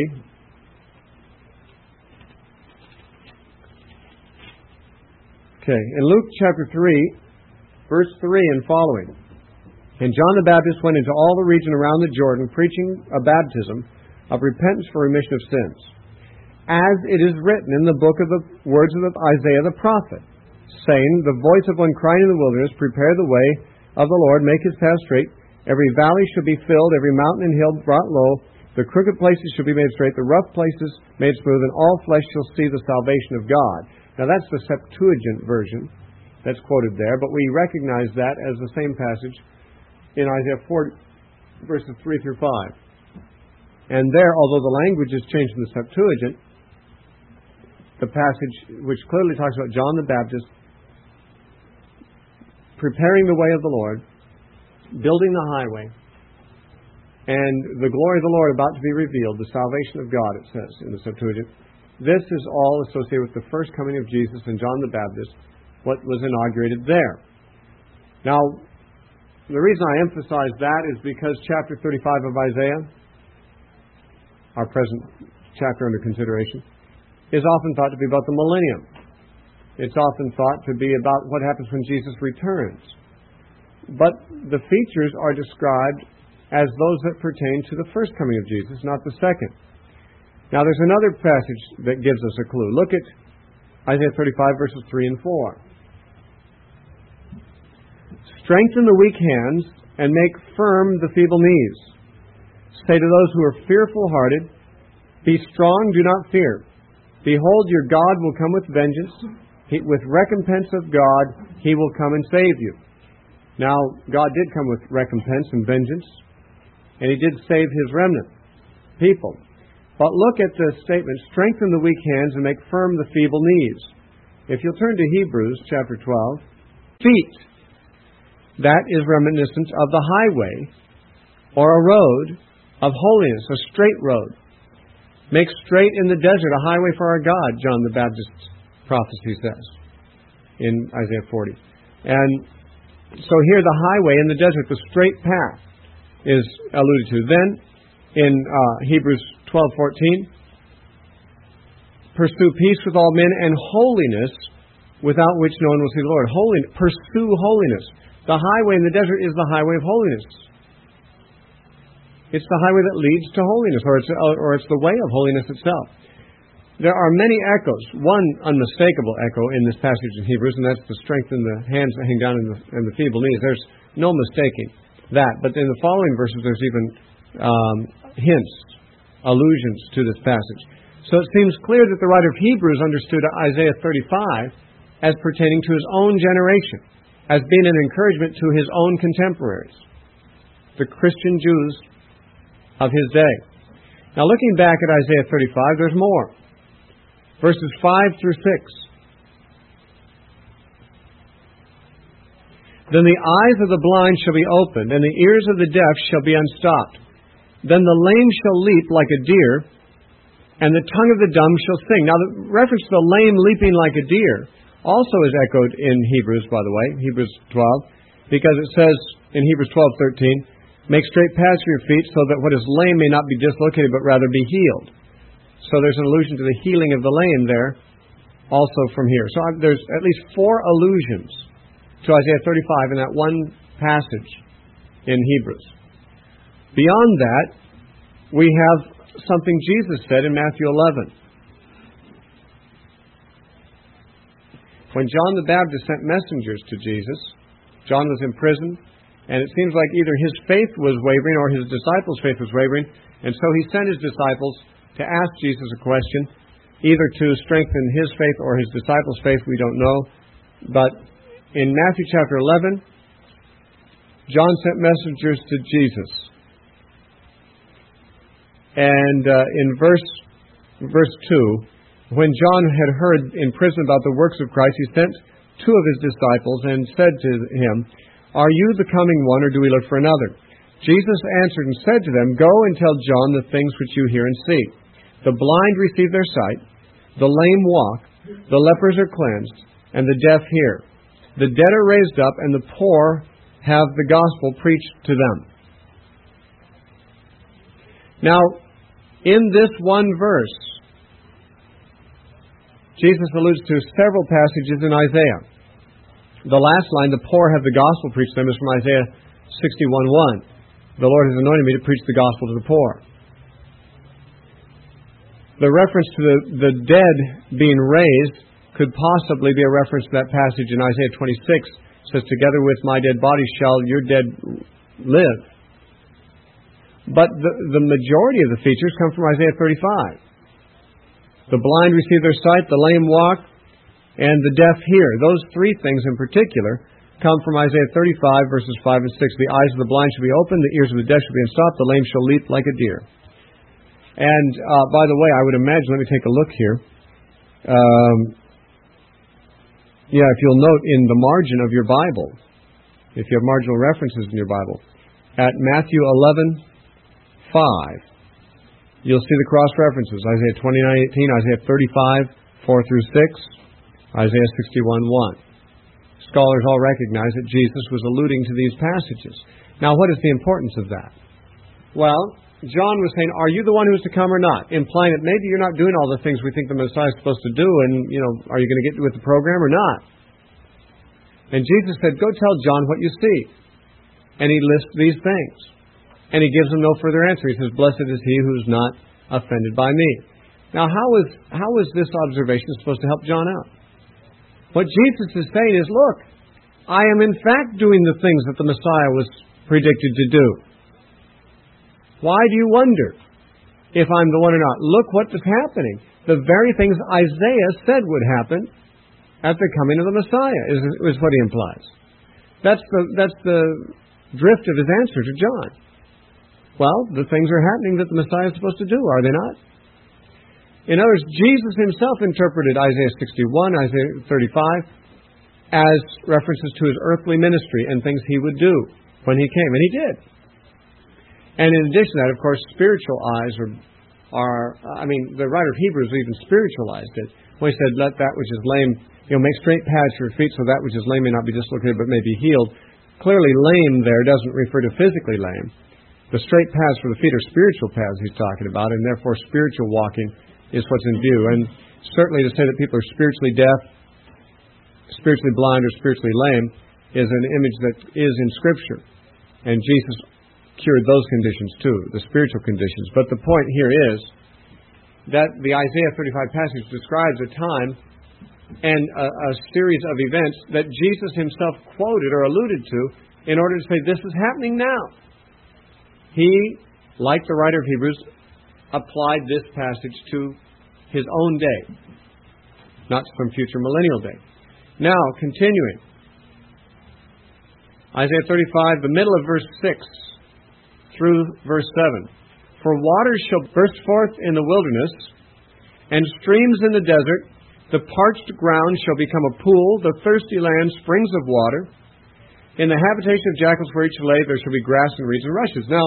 Okay, in Luke chapter three, verse three and following. And John the Baptist went into all the region around the Jordan, preaching a baptism of repentance for remission of sins, as it is written in the book of the words of Isaiah the prophet, saying, the voice of one crying in the wilderness, prepare the way of the Lord, make his path straight. Every valley shall be filled, every mountain and hill brought low. The crooked places shall be made straight, the rough places made smooth, and all flesh shall see the salvation of God. Now that's the Septuagint version that's quoted there, but we recognize that as the same passage in Isaiah forty, verses three through five. And there, although the language is changed in the Septuagint, the passage which clearly talks about John the Baptist preparing the way of the Lord, building the highway, and the glory of the Lord about to be revealed, the salvation of God, it says in the Septuagint. This is all associated with the first coming of Jesus and John the Baptist, what was inaugurated there. Now, the reason I emphasize that is because chapter thirty-five of Isaiah, our present chapter under consideration, is often thought to be about the millennium. It's often thought to be about what happens when Jesus returns. But the features are described as those that pertain to the first coming of Jesus, not the second. Now there's another passage that gives us a clue. Look at Isaiah thirty-five, verses three and four. Strengthen the weak hands and make firm the feeble knees. Say to those who are fearful-hearted, be strong, do not fear. Behold, your God will come with vengeance. He, with recompense of God, He will come and save you. Now, God did come with recompense and vengeance, and He did save His remnant people. But look at the statement, strengthen the weak hands and make firm the feeble knees. If you'll turn to Hebrews chapter twelve, feet, that is reminiscent of the highway or a road of holiness, a straight road. Make straight in the desert a highway for our God, John the Baptist's prophecy says. in Isaiah forty. And so here the highway in the desert, the straight path, is alluded to. Then in uh, Hebrews twelve fourteen, pursue peace with all men and holiness, without which no one will see the Lord. Holy, pursue holiness. The highway in the desert is the highway of holiness. It's the highway that leads to holiness, or it's, or it's the way of holiness itself. There are many echoes. One unmistakable echo in this passage in Hebrews, and that's the strength in the hands that hang down and the, and the feeble knees. There's no mistaking that. But in the following verses, there's even um, hints, allusions to this passage. So it seems clear that the writer of Hebrews understood Isaiah thirty-five as pertaining to his own generation, as being an encouragement to his own contemporaries, the Christian Jews of his day. Now, looking back at Isaiah thirty-five, there's more. Verses five through six. Then the eyes of the blind shall be opened, and the ears of the deaf shall be unstopped. Then the lame shall leap like a deer, and the tongue of the dumb shall sing. Now, the reference to the lame leaping like a deer also is echoed in Hebrews, by the way, Hebrews twelve, because it says in Hebrews twelve thirteen, make straight paths for your feet, so that what is lame may not be dislocated, but rather be healed. So there's an allusion to the healing of the lame there, also from here. So there's at least four allusions to Isaiah thirty-five in that one passage in Hebrews. Beyond that, we have something Jesus said in Matthew eleven. When John the Baptist sent messengers to Jesus, John was in prison, and it seems like either his faith was wavering or his disciples' faith was wavering, and so he sent his disciples to ask Jesus a question, either to strengthen his faith or his disciples' faith, we don't know. But in Matthew chapter eleven, John sent messengers to Jesus. And uh, in verse verse two, when John had heard in prison about the works of Christ, he sent two of his disciples and said to him, are you the coming one, or do we look for another? Jesus answered and said to them, go and tell John the things which you hear and see. The blind receive their sight, the lame walk, the lepers are cleansed, and the deaf hear. The dead are raised up, and the poor have the gospel preached to them. Now, in this one verse, Jesus alludes to several passages in Isaiah. The last line, the poor have the gospel preached to them, is from Isaiah sixty-one one. The Lord has anointed me to preach the gospel to the poor. The reference to the, the dead being raised could possibly be a reference to that passage in Isaiah twenty-six. It says, together with my dead body shall your dead live. But the, the majority of the features come from Isaiah thirty-five. The blind receive their sight, the lame walk, and the deaf hear. Those three things in particular come from Isaiah thirty-five, verses five and six. The eyes of the blind shall be opened, the ears of the deaf shall be unstopped, the lame shall leap like a deer. And, uh, by the way, I would imagine, let me take a look here. Um, yeah, if you'll note in the margin of your Bible, if you have marginal references in your Bible, at Matthew eleven five, you'll see the cross-references. Isaiah twenty-nine eighteen, Isaiah thirty-five four through six, Isaiah sixty-one one. Scholars all recognize that Jesus was alluding to these passages. Now, what is the importance of that? Well, John was saying, are you the one who's to come or not? Implying that maybe you're not doing all the things we think the Messiah is supposed to do, and, you know, are you going to get with the program or not? And Jesus said, go tell John what you see. And he lists these things. And he gives them no further answer. He says, blessed is he who is not offended by me. Now, how is, how is this observation supposed to help John out? What Jesus is saying is, look, I am in fact doing the things that the Messiah was predicted to do. Why do you wonder if I'm the one or not? Look what is happening. The very things Isaiah said would happen at the coming of the Messiah is, is what he implies. That's the, that's the drift of his answer to John. Well, the things are happening that the Messiah is supposed to do, are they not? In other words, Jesus himself interpreted Isaiah sixty-one, Isaiah thirty-five, as references to his earthly ministry and things he would do when he came. And he did. And in addition to that, of course, spiritual eyes are, are I mean, the writer of Hebrews even spiritualized it when he said, let that which is lame, you know, make straight paths for your feet so that which is lame may not be dislocated but may be healed. Clearly, lame there doesn't refer to physically lame. The straight paths for the feet are spiritual paths he's talking about, and therefore spiritual walking is what's in view. And certainly to say that people are spiritually deaf, spiritually blind, or spiritually lame is an image that is in Scripture. And Jesus cured those conditions too, the spiritual conditions. But the point here is that the Isaiah thirty-five passage describes a time and a, a series of events that Jesus himself quoted or alluded to in order to say this is happening now. He, like the writer of Hebrews, applied this passage to his own day, not some future millennial day. Now, continuing. Isaiah thirty-five, the middle of verse six through verse seven. For waters shall burst forth in the wilderness, and streams in the desert. The parched ground shall become a pool, the thirsty land springs of water. In the habitation of jackals where each lay, there shall be grass and reeds and rushes. Now,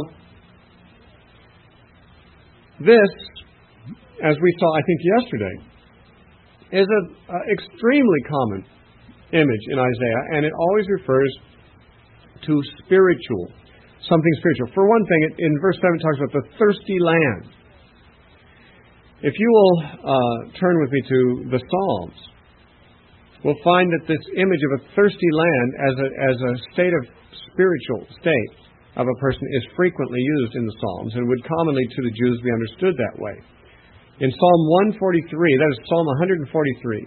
this, as we saw, I think, yesterday, is an extremely common image in Isaiah, and it always refers to spiritual, something spiritual. For one thing, it, in verse seven it talks about the thirsty land. If you will uh, turn with me to the Psalms, we'll find that this image of a thirsty land as a, as a state of spiritual state of a person is frequently used in the Psalms and would commonly to the Jews be understood that way. In Psalm one forty-three, that is Psalm one forty-three,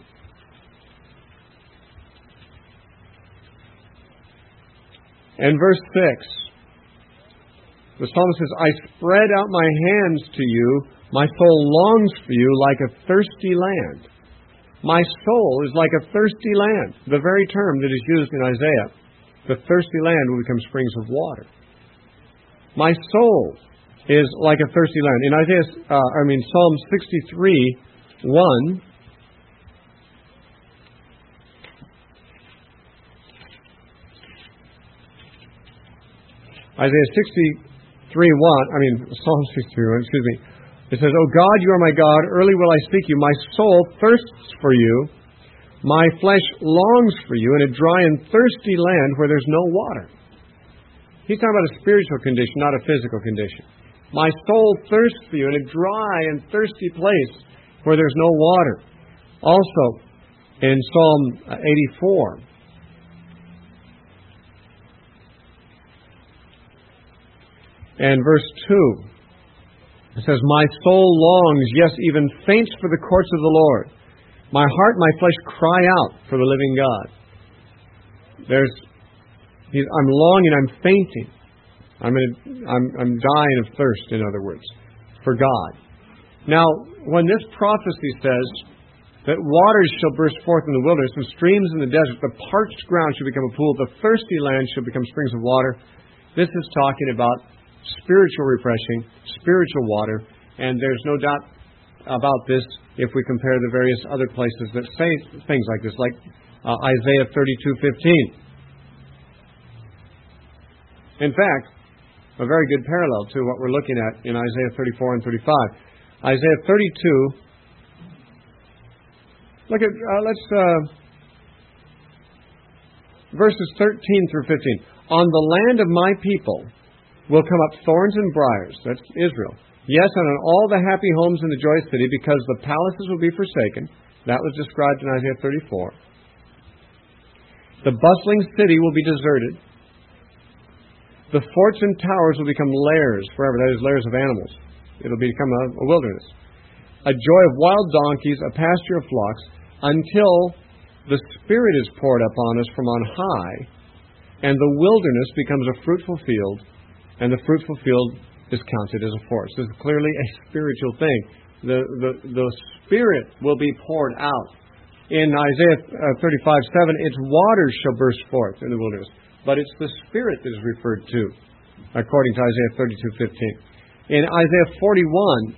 and verse six, the psalmist says, I spread out my hands to you, my soul longs for you like a thirsty land. My soul is like a thirsty land. The very term that is used in Isaiah, the thirsty land will become springs of water. My soul is like a thirsty land. In Isaiah, uh, I mean Psalm sixty-three, one. Isaiah sixty-three, one. I mean Psalm sixty-three, one. Excuse me. It says, O God, you are my God. Early will I seek you. My soul thirsts for you. My flesh longs for you in a dry and thirsty land where there's no water. He's talking about a spiritual condition, not a physical condition. My soul thirsts for you in a dry and thirsty place where there's no water. Also, in Psalm eighty-four, and verse two, it says, My soul longs, yes, even faints for the courts of the Lord. My heart, my flesh cry out for the living God. There's, I'm longing, I'm fainting. I'm, in, I'm, I'm dying of thirst, in other words, for God. Now, when this prophecy says that waters shall burst forth in the wilderness and streams in the desert, the parched ground shall become a pool, the thirsty land shall become springs of water, this is talking about spiritual refreshing, spiritual water, and there's no doubt about this if we compare the various other places that say things like this, like uh, Isaiah thirty-two fifteen. In fact, a very good parallel to what we're looking at in Isaiah thirty-four and thirty-five. Isaiah thirty-two, look at, uh, let's, uh, verses thirteen through fifteen. On the land of my people will come up thorns and briars. That's Israel. Yes, and on all the happy homes in the joyous city, because the palaces will be forsaken. That was described in Isaiah thirty-four. The bustling city will be deserted. The forts and towers will become lairs forever. That is, lairs of animals. It'll become a, a wilderness. A joy of wild donkeys, a pasture of flocks, until the Spirit is poured upon us from on high, and the wilderness becomes a fruitful field, and the fruitful field is counted as a forest. This is clearly a spiritual thing. The, the, the Spirit will be poured out. In Isaiah thirty-five seven, its waters shall burst forth in the wilderness. But it's the Spirit that is referred to, according to Isaiah thirty-two fifteen. In Isaiah forty-one,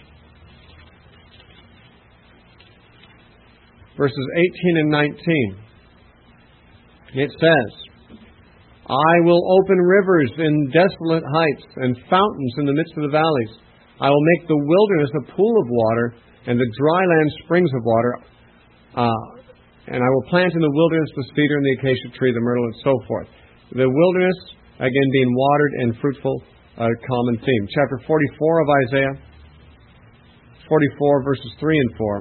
verses eighteen and nineteen, it says, I will open rivers in desolate heights and fountains in the midst of the valleys. I will make the wilderness a pool of water and the dry land springs of water. Uh, and I will plant in the wilderness the cedar and the acacia tree, the myrtle, and so forth. The wilderness, again, being watered and fruitful, a common theme. Chapter forty-four of Isaiah, forty-four verses three and four.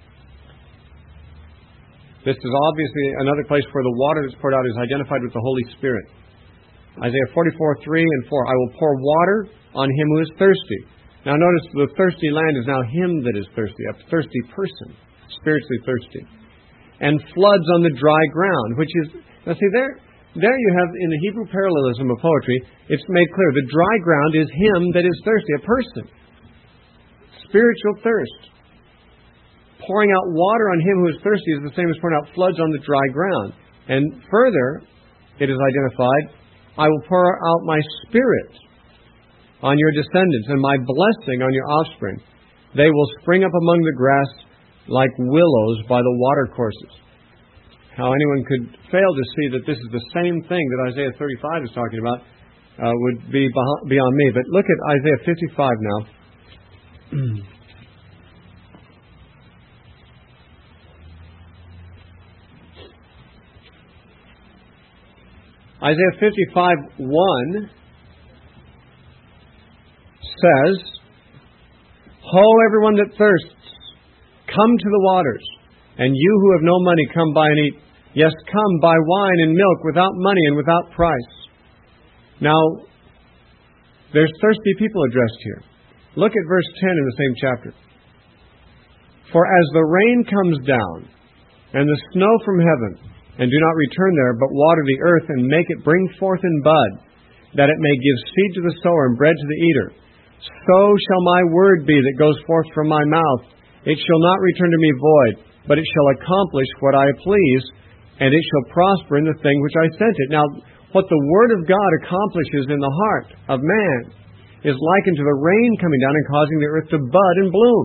This is obviously another place where the water that's poured out is identified with the Holy Spirit. Isaiah forty-four, three and four. I will pour water on him who is thirsty. Now notice the thirsty land is now him that is thirsty, a thirsty person, spiritually thirsty. And floods on the dry ground, which is, now see there, there you have in the Hebrew parallelism of poetry, it's made clear the dry ground is him that is thirsty, a person. Spiritual thirst. Pouring out water on him who is thirsty is the same as pouring out floods on the dry ground. And further, it is identified, I will pour out my Spirit on your descendants and my blessing on your offspring. They will spring up among the grass like willows by the watercourses. How anyone could fail to see that this is the same thing that Isaiah thirty-five is talking about uh, would be beyond me. But look at Isaiah fifty-five now. Isaiah fifty-five, one says, Ho, everyone that thirsts, come to the waters, and you who have no money, come buy and eat. Yes, come, buy wine and milk without money and without price. Now, there's thirsty people addressed here. Look at verse ten in the same chapter. For as the rain comes down, and the snow from heaven, and do not return there, but water the earth, and make it bring forth in bud, that it may give seed to the sower and bread to the eater, so shall my word be that goes forth from my mouth. It shall not return to me void, but it shall accomplish what I please, and it shall prosper in the thing which I sent it. Now, what the Word of God accomplishes in the heart of man is likened to the rain coming down and causing the earth to bud and bloom.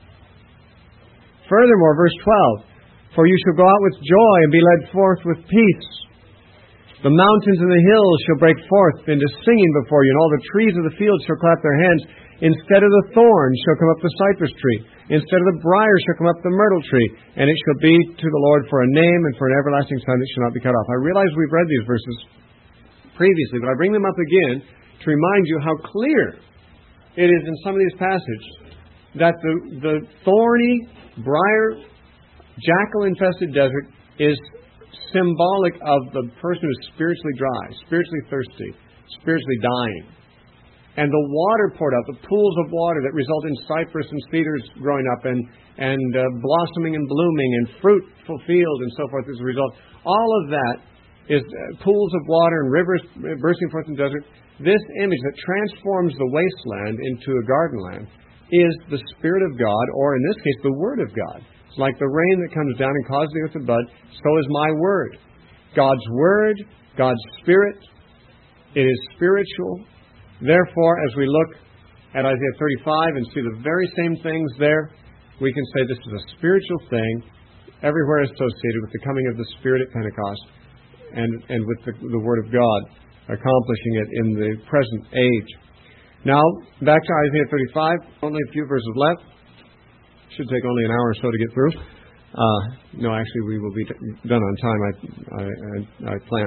Furthermore, verse twelve, For you shall go out with joy and be led forth with peace. The mountains and the hills shall break forth into singing before you, and all the trees of the field shall clap their hands. Instead of the thorn shall come up the cypress tree. Instead of the briar shall come up the myrtle tree. And it shall be to the Lord for a name and for an everlasting sign that shall not be cut off. I realize we've read these verses previously, but I bring them up again to remind you how clear it is in some of these passages that the, the thorny, briar, jackal-infested desert is symbolic of the person who is spiritually dry, spiritually thirsty, spiritually dying. And the water poured out, the pools of water that result in cypress and cedars growing up and, and uh, blossoming and blooming and fruitful fields and so forth as a result. All of that is uh, pools of water and rivers bursting forth in the desert. This image that transforms the wasteland into a garden land is the Spirit of God, or in this case, the Word of God. It's like the rain that comes down and causes the earth to bud, so is my Word. God's Word, God's Spirit, it is spiritual. Therefore, as we look at Isaiah thirty-five and see the very same things there, we can say this is a spiritual thing, everywhere associated with the coming of the Spirit at Pentecost and, and with the, the Word of God accomplishing it in the present age. Now, back to Isaiah thirty-five, only a few verses left. Should take only an hour or so to get through. Uh, no, actually, we will be t- done on time, I, I, I, I plan.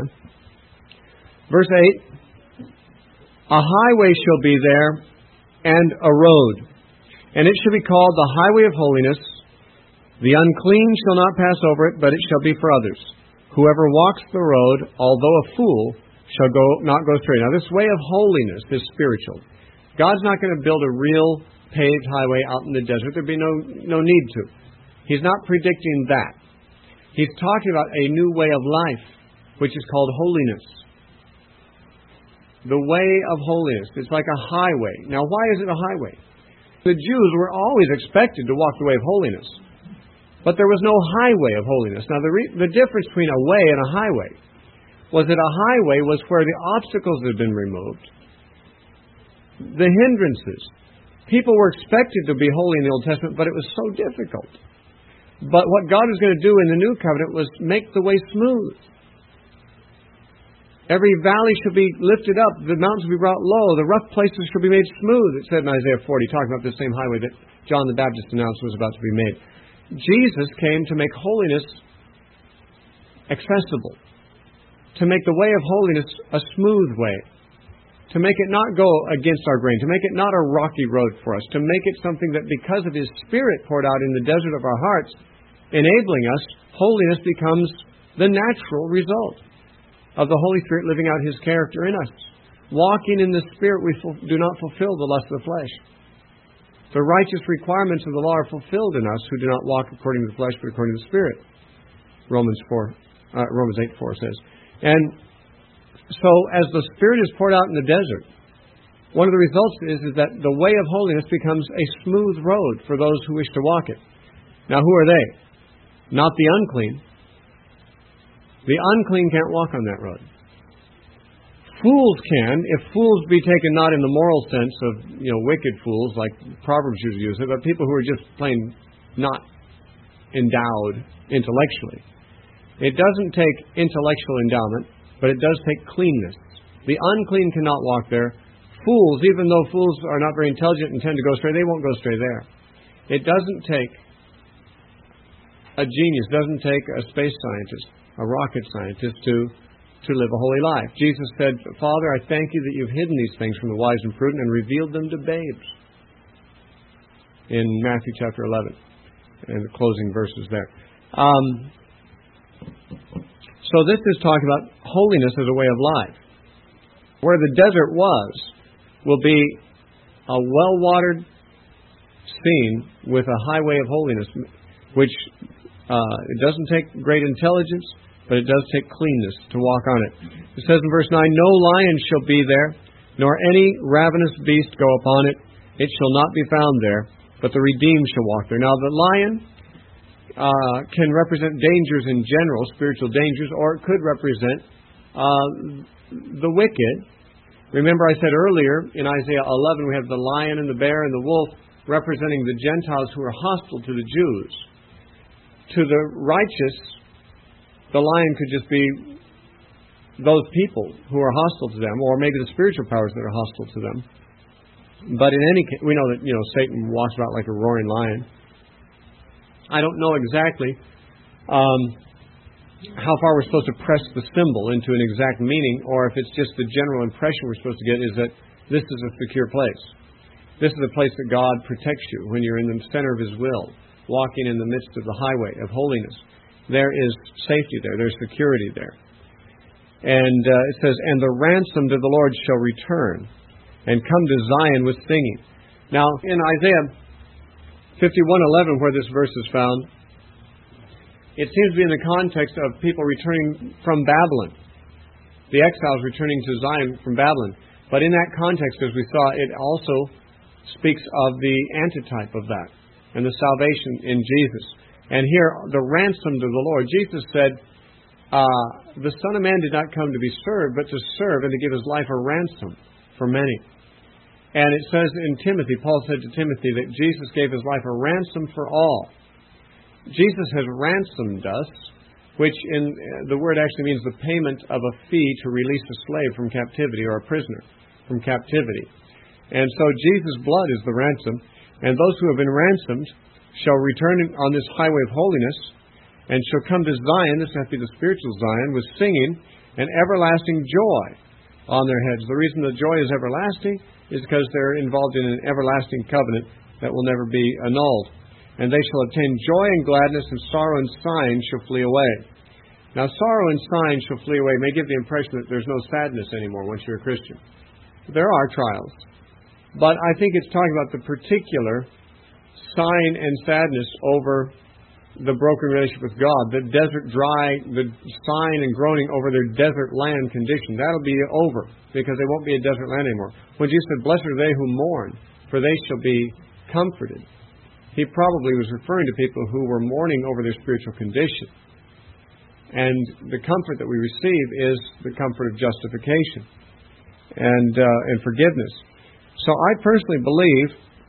Verse eight. A highway shall be there, and a road, and it shall be called the highway of holiness. The unclean shall not pass over it, but it shall be for others. Whoever walks the road, although a fool, shall go not go straight. Now, this way of holiness is spiritual. God's not going to build a real paved highway out in the desert. There'd be no, no need to. He's not predicting that. He's talking about a new way of life, which is called holiness. The way of holiness. It's like a highway. Now, why is it a highway? The Jews were always expected to walk the way of holiness. But there was no highway of holiness. Now, the, re- the difference between a way and a highway was that a highway was where the obstacles had been removed. The hindrances. People were expected to be holy in the Old Testament, but it was so difficult. But what God was going to do in the New Covenant was make the way smooth. Every valley shall be lifted up, the mountains will be brought low, the rough places shall be made smooth, it said in Isaiah forty, talking about the same highway that John the Baptist announced was about to be made. Jesus came to make holiness accessible, to make the way of holiness a smooth way, to make it not go against our grain, to make it not a rocky road for us, to make it something that because of His Spirit poured out in the desert of our hearts, enabling us, holiness becomes the natural result of the Holy Spirit living out His character in us. Walking in the Spirit, we do not fulfill the lust of the flesh. The righteous requirements of the law are fulfilled in us who do not walk according to the flesh, but according to the Spirit. Romans four, uh, Romans eight four says. And so, as the Spirit is poured out in the desert, one of the results is, is that the way of holiness becomes a smooth road for those who wish to walk it. Now, who are they? Not the unclean. The unclean can't walk on that road. Fools can, if fools be taken not in the moral sense of, you know, wicked fools, like Proverbs usually use it, but people who are just plain not endowed intellectually. It doesn't take intellectual endowment, but it does take cleanness. The unclean cannot walk there. Fools, even though fools are not very intelligent and tend to go astray, they won't go astray there. It doesn't take a genius, doesn't take a space scientist, a rocket scientist to to live a holy life. Jesus said, Father, I thank you that you've hidden these things from the wise and prudent and revealed them to babes. In Matthew chapter eleven, and the closing verses there. Um, so this is talking about holiness as a way of life. Where the desert was, will be a well-watered scene with a highway of holiness, which uh, it doesn't take great intelligence, but it does take cleanness to walk on it. It says in verse nine, no lion shall be there, nor any ravenous beast go upon it. It shall not be found there, but the redeemed shall walk there. Now, the lion uh, can represent dangers in general, spiritual dangers, or it could represent uh, the wicked. Remember I said earlier in Isaiah eleven, we have the lion and the bear and the wolf representing the Gentiles who are hostile to the Jews. To the righteous, the lion could just be those people who are hostile to them, or maybe the spiritual powers that are hostile to them. But in any case, we know that, you know, Satan walks about like a roaring lion. I don't know exactly um, how far we're supposed to press the symbol into an exact meaning, or if it's just the general impression we're supposed to get is that this is a secure place. This is a place that God protects you when you're in the center of His will, walking in the midst of the highway of holiness. There is safety there. There's security there. And uh, it says, and the ransomed of the Lord shall return and come to Zion with singing. Now, in Isaiah fifty-one eleven, where this verse is found, it seems to be in the context of people returning from Babylon. The exiles returning to Zion from Babylon. But in that context, as we saw, it also speaks of the antitype of that and the salvation in Jesus. And here, the ransomed of the Lord. Jesus said, uh, the Son of Man did not come to be served, but to serve and to give His life a ransom for many. And it says in Timothy, Paul said to Timothy that Jesus gave His life a ransom for all. Jesus has ransomed us, which in the word actually means the payment of a fee to release a slave from captivity or a prisoner from captivity. And so Jesus' blood is the ransom, and those who have been ransomed shall return on this highway of holiness, and shall come to Zion, this has to be the spiritual Zion, with singing and everlasting joy on their heads. The reason the joy is everlasting is because they're involved in an everlasting covenant that will never be annulled. And they shall obtain joy and gladness, and sorrow and sighing shall flee away. Now, sorrow and sighing shall flee away may give the impression that there's no sadness anymore once you're a Christian. There are trials. But I think it's talking about the particular sighing and sadness over the broken relationship with God, the desert dry, the sighing and groaning over their desert land condition. That'll be over, because they won't be a desert land anymore. When Jesus said, blessed are they who mourn, for they shall be comforted, He probably was referring to people who were mourning over their spiritual condition. And the comfort that we receive is the comfort of justification and uh, and forgiveness. So I personally believe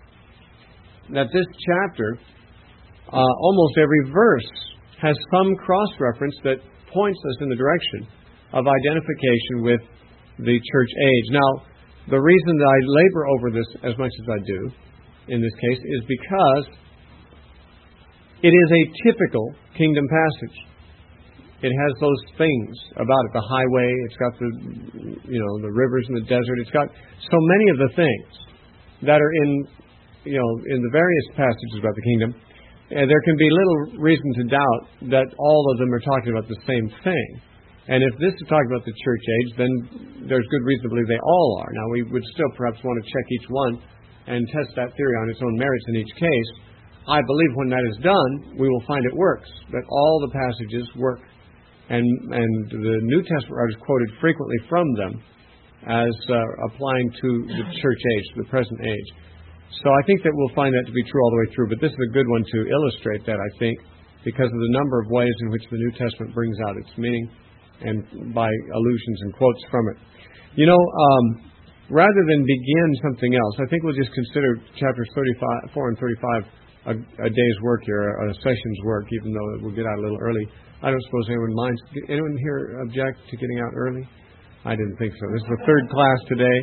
that this chapter, uh, almost every verse, has some cross-reference that points us in the direction of identification with the church age. Now, the reason that I labor over this as much as I do in this case is because It is a typical kingdom passage. It has those things about it. The highway, it's got the, you know, the rivers and the desert. It's got so many of the things that are in, you know, in the various passages about the kingdom. And there can be little reason to doubt that all of them are talking about the same thing. And if this is talking about the church age, then there's good reason to believe they all are. Now, we would still perhaps want to check each one and test that theory on its own merits in each case. I believe when that is done, we will find it works, that all the passages work. And, and the New Testament writers quoted frequently from them as uh, applying to the church age, the present age. So I think that we'll find that to be true all the way through. But this is a good one to illustrate that, I think, because of the number of ways in which the New Testament brings out its meaning and by allusions and quotes from it. You know, um, rather than begin something else, I think we'll just consider chapters thirty-five, four and thirty-five a, a day's work here, a session's work, even though we'll get out a little early. I don't suppose anyone minds. Anyone here object to getting out early? I didn't think so. This is the third class today.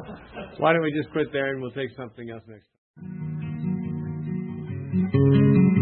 Why don't we just quit there and we'll take something else next time?